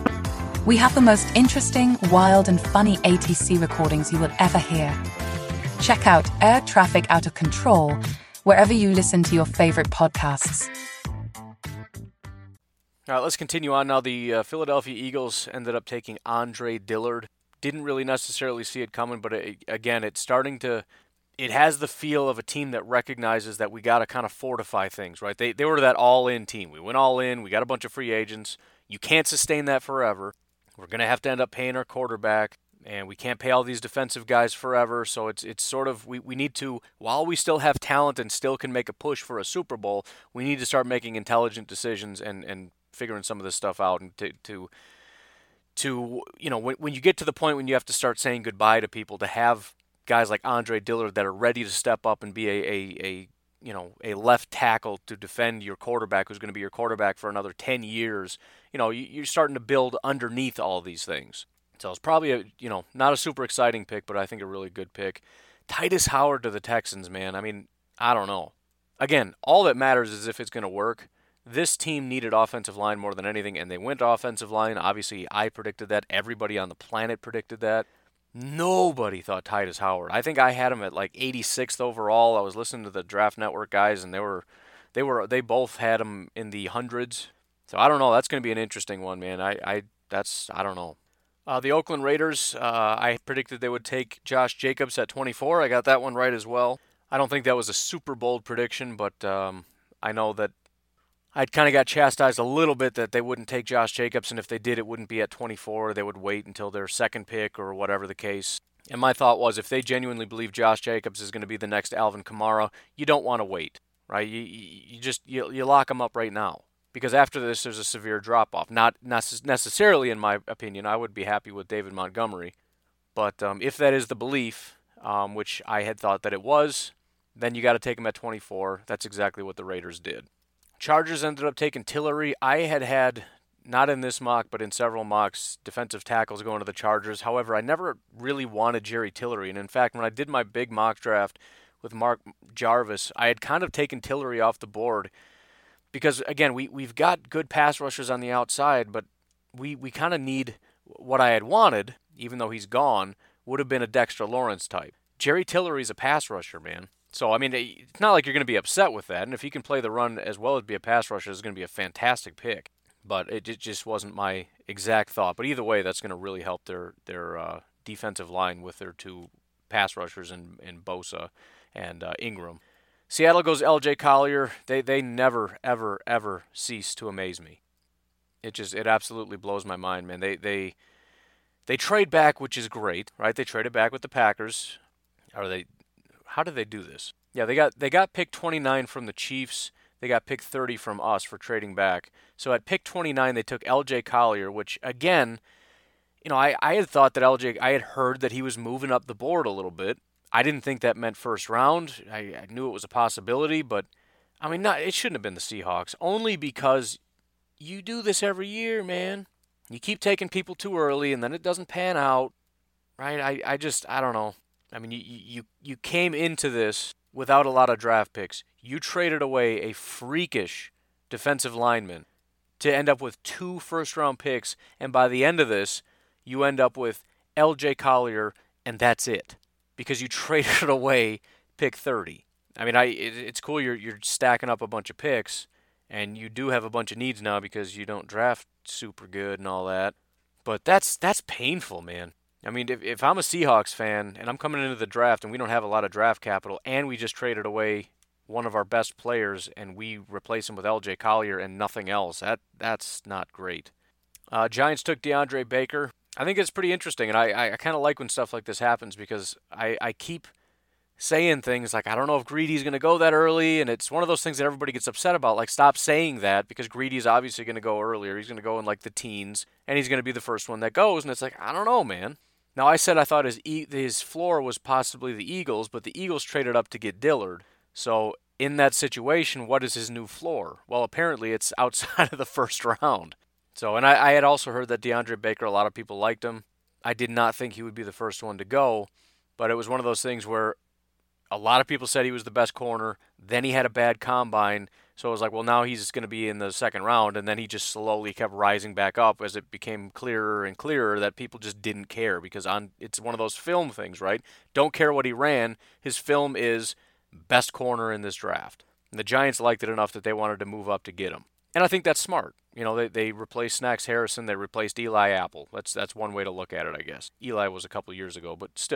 We have the most interesting, wild, and funny A T C recordings you will ever hear. Check out Air Traffic Out of Control wherever you listen to your favorite podcasts. All right, let's continue on now. The uh, Philadelphia Eagles ended up taking Andre Dillard. Didn't really necessarily see it coming, but it, again, it's starting to it has the feel of a team that recognizes that we got to kind of fortify things, right? They they were that all-in team. We went all in. We got a bunch of free agents. You can't sustain that forever. We're going to have to end up paying our quarterback, and we can't pay all these defensive guys forever. So it's it's sort of, we, we need to, while we still have talent and still can make a push for a Super Bowl, we need to start making intelligent decisions and, and figuring some of this stuff out and to, to to, you know, when, when you get to the point when you have to start saying goodbye to people, to have guys like Andre Dillard that are ready to step up and be a, a, a you know, a left tackle to defend your quarterback who's going to be your quarterback for another ten years, you know, you, you're starting to build underneath all of these things. So it's probably, a, you know, not a super exciting pick, but I think a really good pick. Tytus Howard to the Texans, man. I mean, I don't know. Again, all that matters is if it's going to work. This team needed offensive line more than anything, and they went to offensive line. Obviously, I predicted that. Everybody on the planet predicted that. Nobody thought Tytus Howard. I think I had him at like eighty-sixth overall. I was listening to the Draft Network guys, and they were, they were, they both had him in the hundreds. So I don't know. That's going to be an interesting one, man. I, I, that's, I don't know. Uh, the Oakland Raiders. Uh, I predicted they would take Josh Jacobs at twenty-four. I got that one right as well. I don't think that was a super bold prediction, but um, I know that I'd kind of got chastised a little bit that they wouldn't take Josh Jacobs, and if they did, it wouldn't be at twenty-four. They would wait until their second pick or whatever the case. And my thought was, if they genuinely believe Josh Jacobs is going to be the next Alvin Kamara, you don't want to wait, right? You you just you, you lock him up right now, because after this, there's a severe drop-off. Not necessarily, in my opinion. I would be happy with David Montgomery, but um, if that is the belief, um, which I had thought that it was, then you got to take him at twenty-four. That's exactly what the Raiders did. Chargers ended up taking Tillery. I had had, not in this mock, but in several mocks, defensive tackles going to the Chargers. However, I never really wanted Jerry Tillery. And in fact, when I did my big mock draft with Mark Jarvis, I had kind of taken Tillery off the board because, again, we, we've got good pass rushers on the outside, but we, we kind of need what I had wanted, even though he's gone, would have been a Dexter Lawrence type. Jerry Tillery's a pass rusher, man. So, I mean, it's not like you're going to be upset with that. And if he can play the run as well as be a pass rusher, it's going to be a fantastic pick. But it just wasn't my exact thought. But either way, that's going to really help their their uh, defensive line with their two pass rushers in, in Bosa and uh, Ingram. Seattle goes L J Collier. They they never, ever, ever cease to amaze me. It just, it absolutely blows my mind, man. They, they, they trade back, which is great, right? They traded back with the Packers. Or they... How did they do this? Yeah, they got they got pick twenty-nine from the Chiefs. They got pick thirty from us for trading back. So at pick twenty-nine, they took L J Collier, which, again, you know, I, I had thought that L J, I had heard that he was moving up the board a little bit. I didn't think that meant first round. I, I knew it was a possibility, but, I mean, not, it shouldn't have been the Seahawks, only because you do this every year, man. You keep taking people too early, and then it doesn't pan out, right? I, I just, I don't know. I mean, you, you you came into this without a lot of draft picks. You traded away a freakish defensive lineman to end up with two first-round picks, and by the end of this, you end up with L J Collier, and that's it, because you traded away pick thirty. I mean, I it, it's cool you're you're stacking up a bunch of picks, and you do have a bunch of needs now because you don't draft super good and all that, but that's that's painful, man. I mean, if, if I'm a Seahawks fan and I'm coming into the draft and we don't have a lot of draft capital and we just traded away one of our best players and we replace him with L J Collier and nothing else, that that's not great. Uh, Giants took DeAndre Baker. I think it's pretty interesting, and I, I, I kind of like when stuff like this happens because I, I keep saying things like, I don't know if Greedy's going to go that early, and it's one of those things that everybody gets upset about. Like, stop saying that because Greedy's obviously going to go earlier. He's going to go in like the teens, and he's going to be the first one that goes, and it's like, I don't know, man. Now, I said I thought his e- his floor was possibly the Eagles, but the Eagles traded up to get Dillard. So, in that situation, what is his new floor? Well, apparently it's outside of the first round. So, and I, I had also heard that DeAndre Baker, a lot of people liked him. I did not think he would be the first one to go, but it was one of those things where a lot of people said he was the best corner. Then he had a bad combine. So it was like, well, now he's going to be in the second round. And then he just slowly kept rising back up as it became clearer and clearer that people just didn't care because on it's one of those film things, right? Don't care what he ran. His film is best corner in this draft. And the Giants liked it enough that they wanted to move up to get him. And I think that's smart. You know, they they replaced Snacks Harrison. They replaced Eli Apple. That's that's one way to look at it, I guess. Eli was a couple years ago, but still.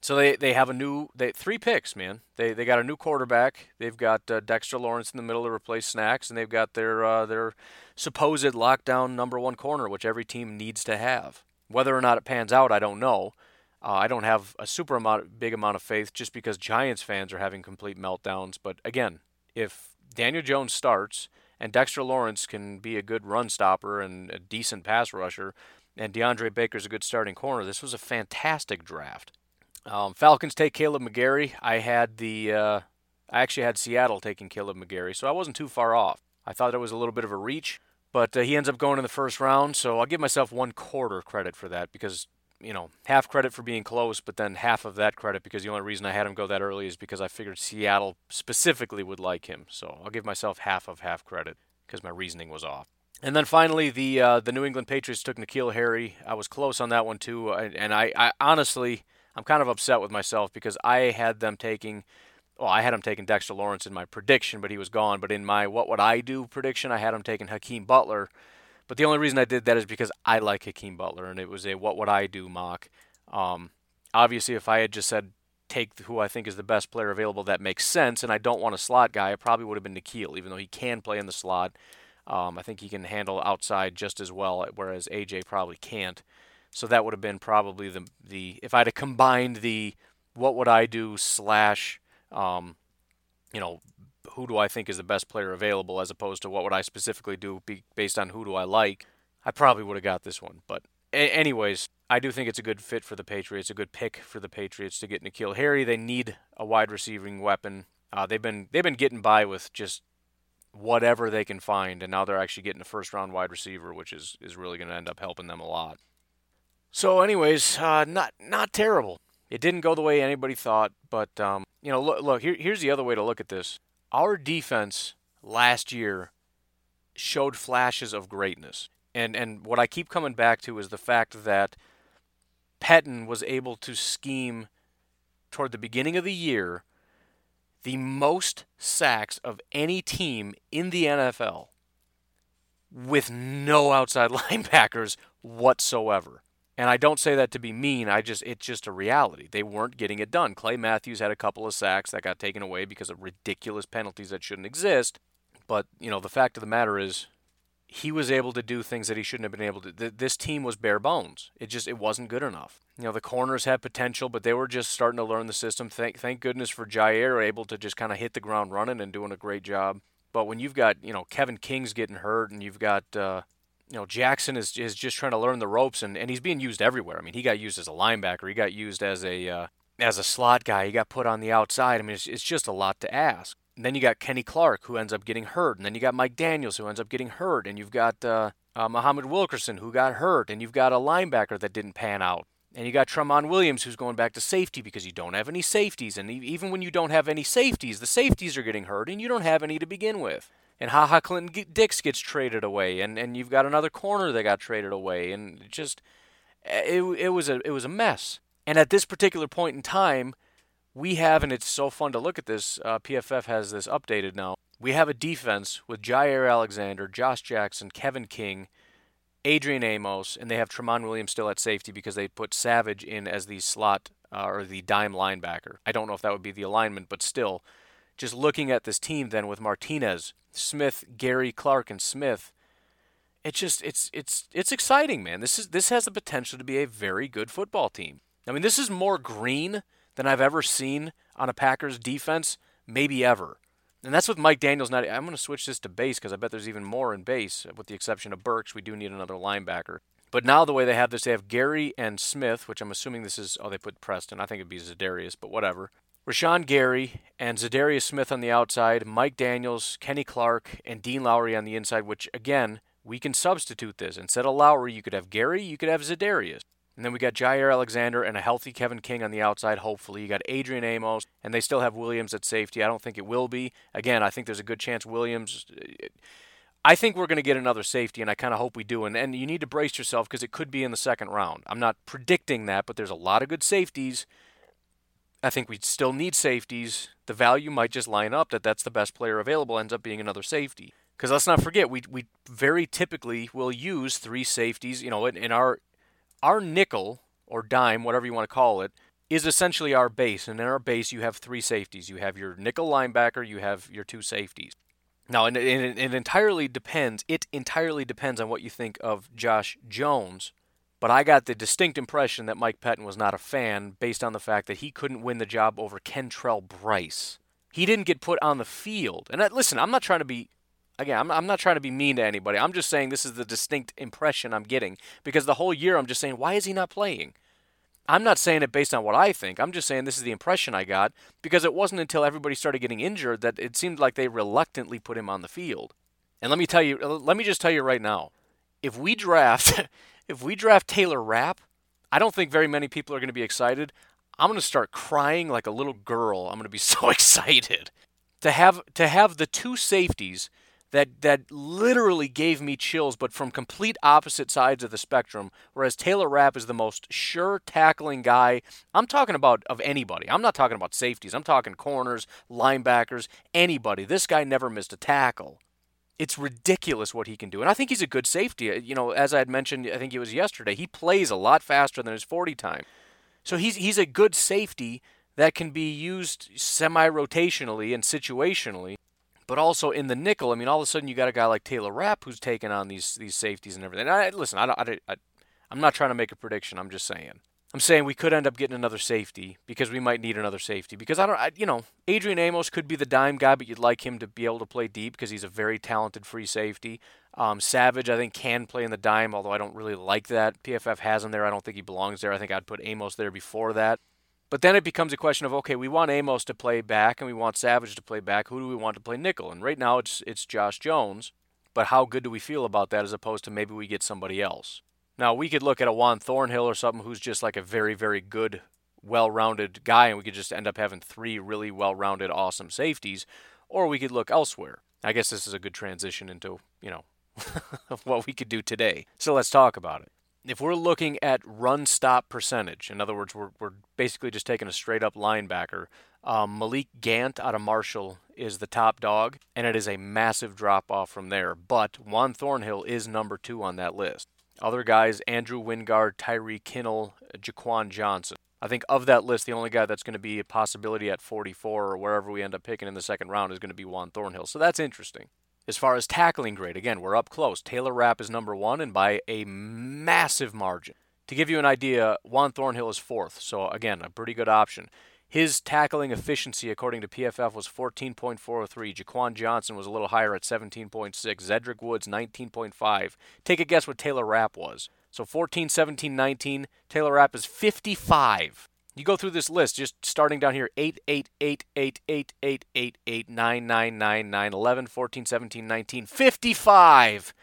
So they, they have a new they three picks, man. They they got a new quarterback. They've got uh, Dexter Lawrence in the middle to replace Snacks, and they've got their uh, their supposed lockdown number one corner, which every team needs to have. Whether or not it pans out, I don't know. Uh, I don't have a super amount, big amount of faith just because Giants fans are having complete meltdowns. But again, if Daniel Jones starts and Dexter Lawrence can be a good run stopper and a decent pass rusher, and DeAndre Baker's a good starting corner, this was a fantastic draft. Um, Falcons take Caleb McGarry. I had the, uh, I actually had Seattle taking Caleb McGarry, so I wasn't too far off. I thought it was a little bit of a reach, but uh, he ends up going in the first round, so I'll give myself one quarter credit for that because, you know, half credit for being close, but then half of that credit because the only reason I had him go that early is because I figured Seattle specifically would like him. So I'll give myself half of half credit because my reasoning was off. And then finally, the uh, the New England Patriots took N'Keal Harry. I was close on that one too, and I, I honestly, I'm kind of upset with myself because I had them taking, well, I had him taking Dexter Lawrence in my prediction, but he was gone. But in my what would I do prediction, I had him taking Hakeem Butler. But the only reason I did that is because I like Hakeem Butler, and it was a what would I do mock. Um, obviously, if I had just said take who I think is the best player available, that makes sense, and I don't want a slot guy, it probably would have been N'Keal, even though he can play in the slot. Um, I think he can handle outside just as well, whereas A J probably can't. So that would have been probably the the if I'd have combined the what would I do slash, um, you know, who do I think is the best player available as opposed to what would I specifically do be based on who do I like, I probably would have got this one. But a- anyways, I do think it's a good fit for the Patriots, a good pick for the Patriots to get N'Keal Harry. They need a wide receiving weapon. Uh, they've been they've been getting by with just whatever they can find, and now they're actually getting a first-round wide receiver, which is, is really going to end up helping them a lot. So anyways, uh, not not terrible. It didn't go the way anybody thought, but um, you know, look, look here, here's the other way to look at this. Our defense last year showed flashes of greatness. And and what I keep coming back to is the fact that Pettine was able to scheme toward the beginning of the year the most sacks of any team in the N F L with no outside linebackers whatsoever. And I don't say that to be mean, I just it's just a reality. They weren't getting it done. Clay Matthews had a couple of sacks that got taken away because of ridiculous penalties that shouldn't exist. But, you know, the fact of the matter is he was able to do things that he shouldn't have been able to. This team was bare bones. It just it wasn't good enough. You know, the corners had potential, but they were just starting to learn the system. Thank thank goodness for Jair, able to just kind of hit the ground running and doing a great job. But when you've got, you know, Kevin King's getting hurt and you've got, uh, you know, Jackson is is just trying to learn the ropes, and, and he's being used everywhere. I mean, he got used as a linebacker. He got used as a uh, as a slot guy. He got put on the outside. I mean, it's, it's just a lot to ask. And then you got Kenny Clark, who ends up getting hurt. And then you got Mike Daniels, who ends up getting hurt. And you've got uh, uh, Muhammad Wilkerson, who got hurt. And you've got a linebacker that didn't pan out. And you got Tramon Williams, who's going back to safety because you don't have any safeties. And even when you don't have any safeties, the safeties are getting hurt, and you don't have any to begin with. And HaHa Clinton-Dix gets traded away, and, and you've got another corner that got traded away, and it just it it was a it was a mess. And at this particular point in time, we have, and it's so fun to look at this. Uh, P F F has this updated now. We have a defense with Jair Alexander, Josh Jackson, Kevin King, Adrian Amos, and they have Tramon Williams still at safety because they put Savage in as the slot uh, or the dime linebacker. I don't know if that would be the alignment, but still, just looking at this team then with Martinez, Smith, Gary, Clark, and Smith, it just it's it's it's exciting, man. This is this has the potential to be a very good football team. I mean, this is more green than I've ever seen on a Packers defense, maybe ever. And that's with Mike Daniels. Not, I'm going to switch this to base because I bet there's even more in base, with the exception of Burks. We do need another linebacker. But now the way they have this, they have Gary and Smith, which I'm assuming this is, oh, they put Preston. I think it'd be Za'Darius, but whatever. Rashawn Gary and Za'Darius Smith on the outside, Mike Daniels, Kenny Clark, and Dean Lowry on the inside, which, again, we can substitute this. Instead of Lowry, you could have Gary, you could have Za'Darius. And then we got Jair Alexander and a healthy Kevin King on the outside, hopefully. You got Adrian Amos, and they still have Williams at safety. I don't think it will be. Again, I think there's a good chance Williams... I think we're going to get another safety, and I kind of hope we do. And, and you need to brace yourself because it could be in the second round. I'm not predicting that, but there's a lot of good safeties. I think we still need safeties. The value might just line up that that's the best player available, ends up being another safety. Because let's not forget, we we very typically will use three safeties. You know, in, in our our nickel or dime, whatever you want to call it, is essentially our base. And in our base, you have three safeties. You have your nickel linebacker, you have your two safeties. Now, and it, it entirely depends, it entirely depends on what you think of Josh Jones. But I got the distinct impression that Mike Pettine was not a fan based on the fact that he couldn't win the job over Kentrell Brice. He didn't get put on the field. And I, listen, I'm not trying to be, again, I'm, I'm not trying to be mean to anybody. I'm just saying this is the distinct impression I'm getting. Because the whole year I'm just saying, why is he not playing? I'm not saying it based on what I think. I'm just saying this is the impression I got. Because it wasn't until everybody started getting injured that it seemed like they reluctantly put him on the field. And let me tell you, let me just tell you right now, if we draft, if we draft Taylor Rapp, I don't think very many people are going to be excited. I'm going to start crying like a little girl. I'm going to be so excited to have to have the two safeties that that literally gave me chills, but from complete opposite sides of the spectrum. Whereas Taylor Rapp is the most sure tackling guy. I'm talking about of anybody. I'm not talking about safeties. I'm talking corners, linebackers, anybody. This guy never missed a tackle. It's ridiculous what he can do. And I think he's a good safety. You know, as I had mentioned, I think it was yesterday, he plays a lot faster than his forty time. So he's he's a good safety that can be used semi-rotationally and situationally, but also in the nickel. I mean, all of a sudden you got a guy like Taylor Rapp who's taking on these these safeties and everything. And I, listen, I, I, I, I'm not trying to make a prediction. I'm just saying. I'm saying we could end up getting another safety because we might need another safety. Because I don't, I, you know, Adrian Amos could be the dime guy, but you'd like him to be able to play deep because he's a very talented free safety. Um, Savage, I think, can play in the dime, although I don't really like that. P F F has him there. I don't think he belongs there. I think I'd put Amos there before that. But then it becomes a question of, okay, we want Amos to play back and we want Savage to play back. Who do we want to play nickel? And right now it's it's Josh Jones. But how good do we feel about that as opposed to maybe we get somebody else? Now, we could look at a Juan Thornhill or something who's just like a very, very good, well-rounded guy, and we could just end up having three really well-rounded, awesome safeties. Or we could look elsewhere. I guess this is a good transition into, you know, what we could do today. So let's talk about it. If we're looking at run-stop percentage, in other words, we're, we're basically just taking a straight-up linebacker, um, Malik Gant out of Marshall is the top dog, and it is a massive drop-off from there. But Juan Thornhill is number two on that list. Other guys, Andrew Wingard, Tyree Kinnell, Jaquan Johnson. I think of that list, the only guy that's going to be a possibility at forty-four or wherever we end up picking in the second round is going to be Juan Thornhill. So that's interesting. As far as tackling grade, again, we're up close. Taylor Rapp is number one, and by a massive margin. To give you an idea, Juan Thornhill is fourth. So, again, a pretty good option. His tackling efficiency, according to P F F, was fourteen point four three. Jaquan Johnson was a little higher at seventeen point six. Zedrick Woods, nineteen point five. Take a guess what Taylor Rapp was. So fourteen, seventeen, nineteen. Taylor Rapp is fifty-five. You go through this list, just starting down here, eight, eight, eight, eight, eight, eight, eight, eight, nine, nine, nine, nine, eleven, fourteen, seventeen, nineteen, fifty-five.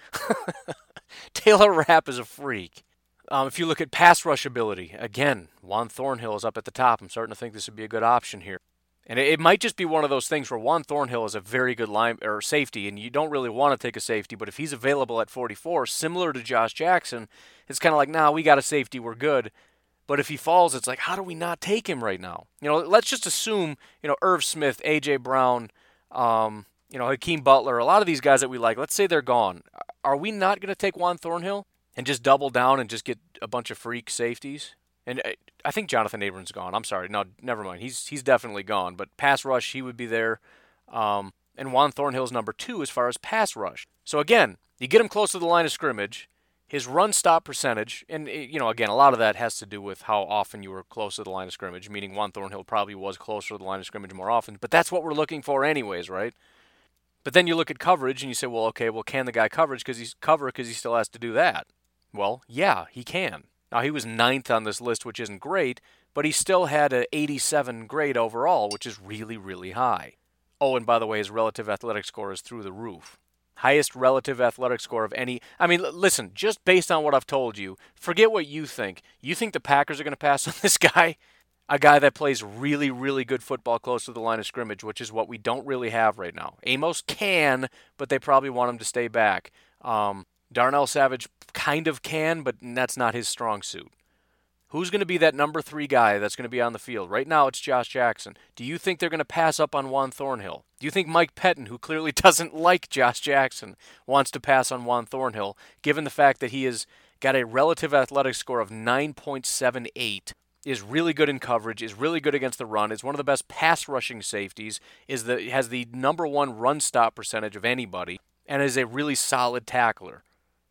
Taylor Rapp is a freak. Um, if you look at pass rush ability, again, Juan Thornhill is up at the top. I'm starting to think this would be a good option here. And it, it might just be one of those things where Juan Thornhill is a very good line or safety, and you don't really want to take a safety, but if he's available at forty-four, similar to Josh Jackson, it's kind of like, nah, we got a safety, we're good. But if he falls, it's like, how do we not take him right now? You know, let's just assume, you know, Irv Smith, A J. Brown, um, you know, Hakeem Butler, a lot of these guys that we like, let's say they're gone. Are we not going to take Juan Thornhill and just double down and just get a bunch of freak safeties? And I think Jonathan Abrams is gone. I'm sorry. No, never mind. He's he's definitely gone. But pass rush, he would be there. Um, and Juan Thornhill's number two as far as pass rush. So again, you get him close to the line of scrimmage. His run-stop percentage, and, you know, again, a lot of that has to do with how often you were close to the line of scrimmage, meaning Juan Thornhill probably was closer to the line of scrimmage more often, but that's what we're looking for anyways, right? But then you look at coverage, and you say, well, okay, well, can the guy coverage because he's cover because he still has to do that? Well, yeah, he can. Now, he was ninth on this list, which isn't great, but he still had an eighty-seven grade overall, which is really, really high. Oh, and by the way, his relative athletic score is through the roof. Highest relative athletic score of any. I mean, listen, just based on what I've told you, forget what you think. You think the Packers are going to pass on this guy? A guy that plays really, really good football close to the line of scrimmage, which is what we don't really have right now. Amos can, but they probably want him to stay back. Um, Darnell Savage kind of can, but that's not his strong suit. Who's going to be that number three guy that's going to be on the field? Right now, it's Josh Jackson. Do you think they're going to pass up on Juan Thornhill? Do you think Mike Pettine, who clearly doesn't like Josh Jackson, wants to pass on Juan Thornhill, given the fact that he has got a relative athletic score of nine point seven eight is really good in coverage, is really good against the run, is one of the best pass rushing safeties, is the has the number one run stop percentage of anybody, and is a really solid tackler.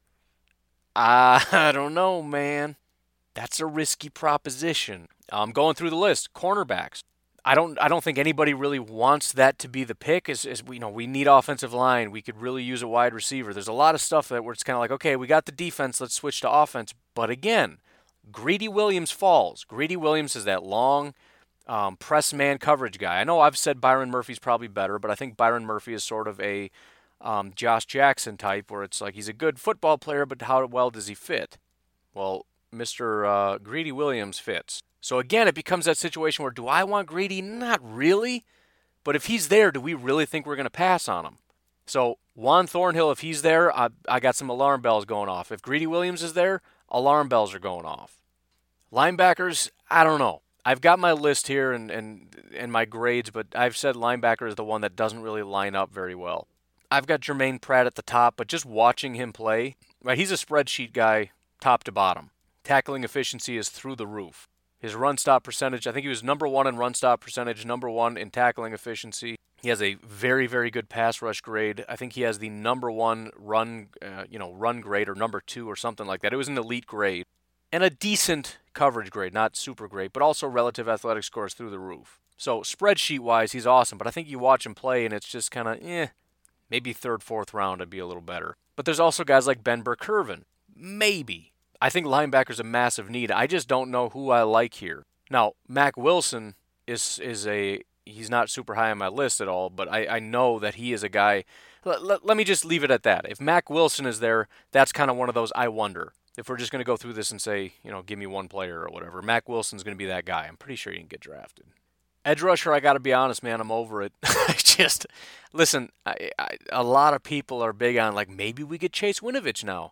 I don't know, man. That's a risky proposition. I'm going through the list. Cornerbacks. I don't I don't think anybody really wants that to be the pick. As, as we you know, we need offensive line. We could really use a wide receiver. There's a lot of stuff that where it's kind of like, okay, we got the defense, let's switch to offense. But again, Greedy Williams falls. Greedy Williams is that long um, press man coverage guy. I know I've said Byron Murphy's probably better, but I think Byron Murphy is sort of a um, Josh Jackson type where it's like he's a good football player, but how well does he fit? Well, Mister Uh, Greedy Williams fits. So again, it becomes that situation where do I want Greedy? Not really. But if he's there, do we really think we're going to pass on him? So Juan Thornhill, if he's there, I, I got some alarm bells going off. If Greedy Williams is there, alarm bells are going off. Linebackers, I don't know. I've got my list here and, and, and my grades, but I've said linebacker is the one that doesn't really line up very well. I've got Jermaine Pratt at the top, but just watching him play, right? He's a spreadsheet guy top to bottom. Tackling efficiency is through the roof. His run stop percentage, I think he was number one in run stop percentage, number one in tackling efficiency. He has a very, very good pass rush grade. I think he has the number one run, uh, you know, run grade or number two or something like that. It was an elite grade. And a decent coverage grade, not super great, but also relative athletic scores through the roof. So spreadsheet-wise, he's awesome, but I think you watch him play and it's just kind of, eh, maybe third, fourth round would be a little better. But there's also guys like Ben Burr-Kirven. Maybe. I think linebacker's a massive need. I just don't know who I like here. Now, Mack Wilson is is a he's not super high on my list at all, but I, I know that he is a guy. Let, let, let me just leave it at that. If Mack Wilson is there, that's kind of one of those I wonder. If we're just going to go through this and say, you know, give me one player or whatever, Mack Wilson's going to be that guy. I'm pretty sure he can get drafted. Edge rusher, I got to be honest, man, I'm over it. I just, listen, I, I, a lot of people are big on, like, maybe we get Chase Winovich now.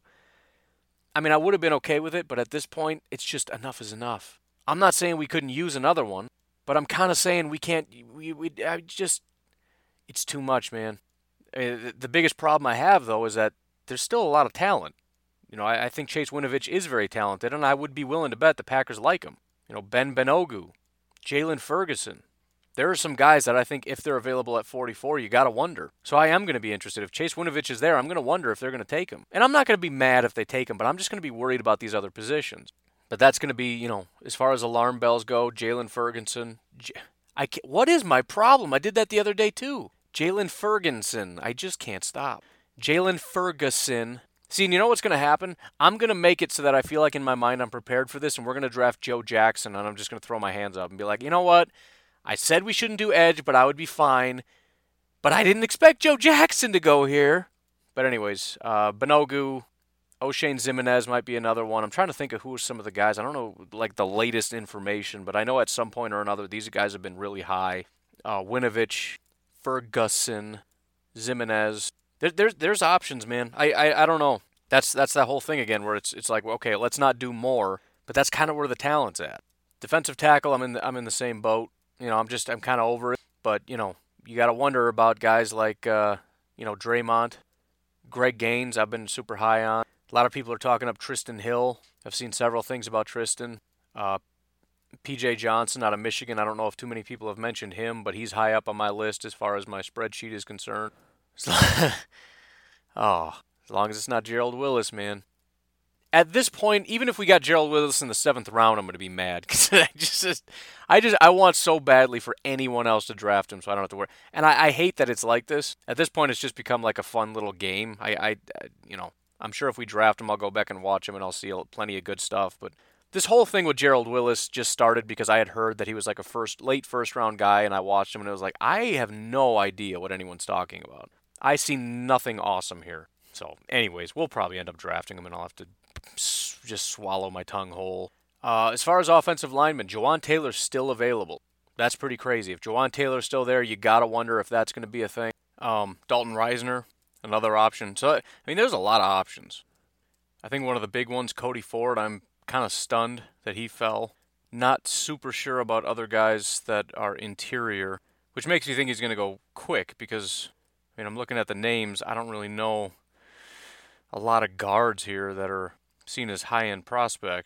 I mean, I would have been okay with it, but at this point, it's just enough is enough. I'm not saying we couldn't use another one, but I'm kind of saying we can't, we, we I just, it's too much, man. Uh, the biggest problem I have, though, is that there's still a lot of talent. You know, I, I think Chase Winovich is very talented, and I would be willing to bet the Packers like him. You know, Ben Benogu, Jalen Ferguson. There are some guys that I think if they're available at forty-four, you got to wonder. So I am going to be interested. If Chase Winovich is there, I'm going to wonder if they're going to take him. And I'm not going to be mad if they take him, but I'm just going to be worried about these other positions. But that's going to be, you know, as far as alarm bells go, Jalen Ferguson. J- I can't, what is my problem? I did that the other day too. Jalen Ferguson. I just can't stop. Jalen Ferguson. See, and you know what's going to happen? I'm going to make it so that I feel like in my mind I'm prepared for this, and we're going to draft Joe Jackson, and I'm just going to throw my hands up and be like, you know what? I said we shouldn't do edge, but I would be fine. But I didn't expect Joe Jackson to go here. But anyways, uh, Benogu, O'Shane Zimenez might be another one. I'm trying to think of who are some of the guys. I don't know, like, the latest information, but I know at some point or another these guys have been really high. Uh, Winovich, Ferguson, Zimenez. There, there's there's options, man. I, I I don't know. That's that's that whole thing again where it's it's like, okay, let's not do more, but that's kind of where the talent's at. Defensive tackle, I'm in the, I'm in the same boat. You know, I'm just, I'm kind of over it. But, you know, you got to wonder about guys like, uh, you know, Draymond, Greg Gaines, I've been super high on. A lot of people are talking up Tristan Hill. I've seen several things about Tristan. Uh, P J Johnson out of Michigan. I don't know if too many people have mentioned him, but he's high up on my list as far as my spreadsheet is concerned. Oh, as long as it's not Gerald Willis, man. At this point, even if we got Gerald Willis in the seventh round, I'm going to be mad because I just, I just, I want so badly for anyone else to draft him, so I don't have to worry. And I, I hate that it's like this. At this point, it's just become like a fun little game. I, I, you know, I'm sure if we draft him, I'll go back and watch him, and I'll see plenty of good stuff. But this whole thing with Gerald Willis just started because I had heard that he was like a first, late first round guy, and I watched him, and it was like I have no idea what anyone's talking about. I see nothing awesome here. So, anyways, we'll probably end up drafting him, and I'll have to just swallow my tongue whole. Uh, as far as offensive linemen, Jawan Taylor's still available. That's pretty crazy. If Jawan Taylor's still there, you got to wonder if that's going to be a thing. Um, Dalton Reisner, another option. So, I mean, there's a lot of options. I think one of the big ones, Cody Ford, I'm kind of stunned that he fell. Not super sure about other guys that are interior, which makes me think he's going to go quick because, I mean, I'm looking at the names. I don't really know a lot of guards here that are seen as high-end prospects.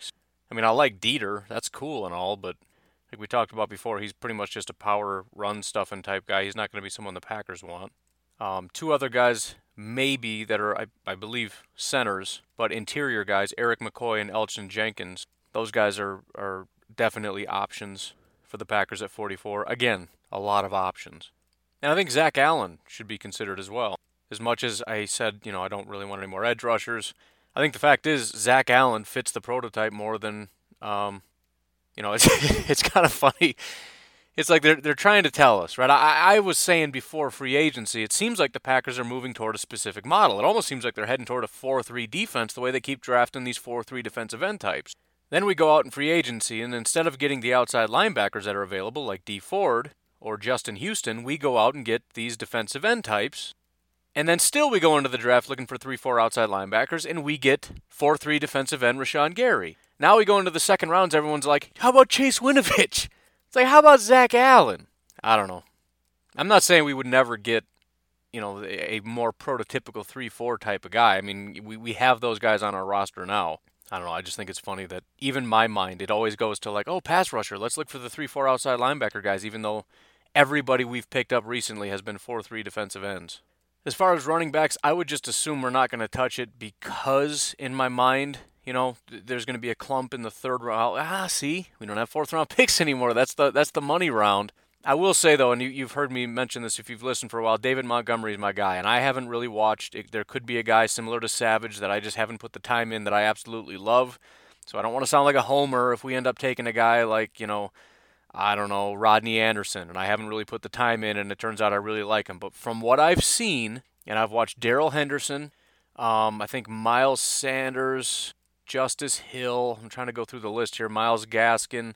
I mean, I like Dieter. That's cool and all, but like we talked about before, he's pretty much just a power run stuffing type guy. He's not going to be someone the Packers want. Um, two other guys maybe that are, I, I believe, centers, but interior guys, Eric McCoy and Elgton Jenkins. Those guys are, are definitely options for the Packers at forty-four. Again, a lot of options. And I think Zach Allen should be considered as well. As much as I said, you know, I don't really want any more edge rushers, I think the fact is Zach Allen fits the prototype more than, um, you know, it's it's kind of funny. It's like they're they're trying to tell us, right? I, I was saying before free agency, it seems like the Packers are moving toward a specific model. It almost seems like they're heading toward a four three defense the way they keep drafting these four three defensive end types. Then we go out in free agency, and instead of getting the outside linebackers that are available, like Dee Ford or Justin Houston, we go out and get these defensive end types. And then still we go into the draft looking for three four outside linebackers, and we get four three defensive end Rashawn Gary. Now we go into the second rounds, everyone's like, how about Chase Winovich? It's like, how about Zach Allen? I don't know. I'm not saying we would never get, you know, a more prototypical three four type of guy. I mean, we, we have those guys on our roster now. I don't know, I just think it's funny that even my mind, it always goes to like, oh, pass rusher, let's look for the three four outside linebacker guys, even though everybody we've picked up recently has been four three defensive ends. As far as running backs, I would just assume we're not going to touch it because, in my mind, you know, there's going to be a clump in the third round. Ah, see, we don't have fourth round picks anymore. That's the that's the money round. I will say, though, and you, you've heard me mention this if you've listened for a while, David Montgomery is my guy, and I haven't really watched. It, there could be a guy similar to Savage that I just haven't put the time in that I absolutely love. So I don't want to sound like a homer if we end up taking a guy like, you know, I don't know, Rodney Anderson, and I haven't really put the time in, and it turns out I really like him. But from what I've seen, and I've watched Darrell Henderson, um, I think Miles Sanders, Justice Hill, I'm trying to go through the list here, Myles Gaskin.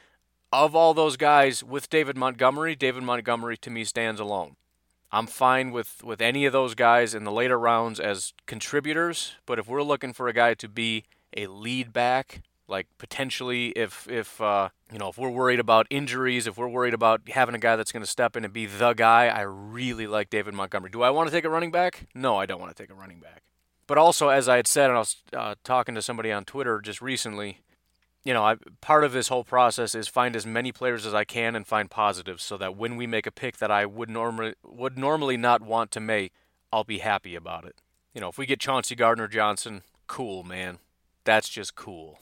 Of all those guys, with David Montgomery, David Montgomery to me stands alone. I'm fine with, with any of those guys in the later rounds as contributors, but if we're looking for a guy to be a lead back, like potentially if, if uh, you know, if we're worried about injuries, if we're worried about having a guy that's going to step in and be the guy, I really like David Montgomery. Do I want to take a running back? No, I don't want to take a running back. But also, as I had said, and I was uh, talking to somebody on Twitter just recently, you know, I, part of this whole process is find as many players as I can and find positives so that when we make a pick that I would normally would normally not want to make, I'll be happy about it. You know, if we get Chauncey Gardner-Johnson, cool, man. That's just cool.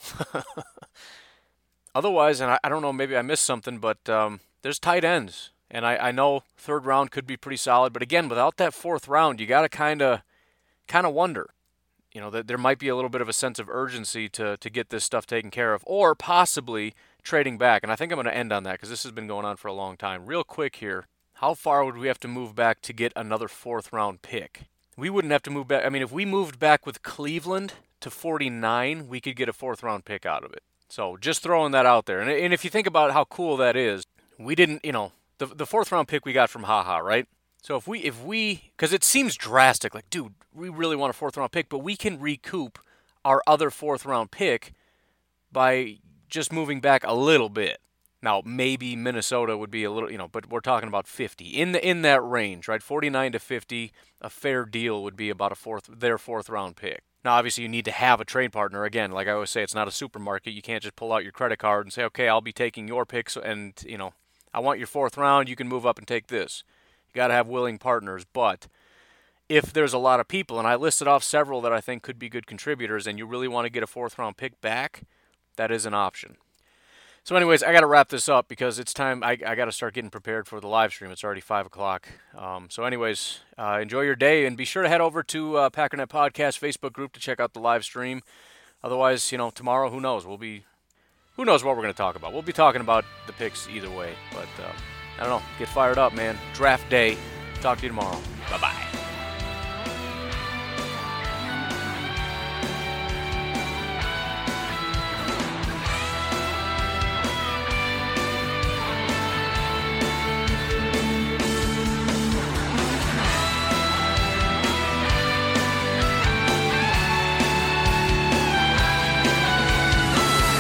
Otherwise, and I, I don't know, maybe I missed something, but um, there's tight ends. And I, I know third round could be pretty solid, but again, without that fourth round, you got to kind of kind of wonder. You know, that there might be a little bit of a sense of urgency to, to get this stuff taken care of, or possibly trading back. And I think I'm going to end on that because this has been going on for a long time. Real quick here, how far would we have to move back to get another fourth round pick? We wouldn't have to move back. I mean, if we moved back with Cleveland to forty-nine, we could get a fourth round pick out of it. So just throwing that out there. And, and if you think about how cool that is, we didn't, you know, the the fourth round pick we got from HaHa, right? So if we, if we, because it seems drastic, like, dude, we really want a fourth round pick, but we can recoup our other fourth round pick by just moving back a little bit. Now, maybe Minnesota would be a little, you know, but we're talking about fifty. In the in that range, right? forty-nine to fifty, a fair deal would be about a fourth, their fourth round pick. Now, obviously, you need to have a trade partner. Again, like I always say, it's not a supermarket. You can't just pull out your credit card and say, okay, I'll be taking your picks, and, you know, I want your fourth round. You can move up and take this. You got to have willing partners. But if there's a lot of people, and I listed off several that I think could be good contributors, and you really want to get a fourth round pick back, that is an option. So anyways, I got to wrap this up because it's time. I, I got to start getting prepared for the live stream. It's already five o'clock. Um, so anyways, uh, enjoy your day, and be sure to head over to uh, Packernet Podcast Facebook group to check out the live stream. Otherwise, you know, tomorrow, who knows? We'll be, who knows what we're going to talk about. We'll be talking about the picks either way. But uh, I don't know. Get fired up, man. Draft day. Talk to you tomorrow. Bye-bye.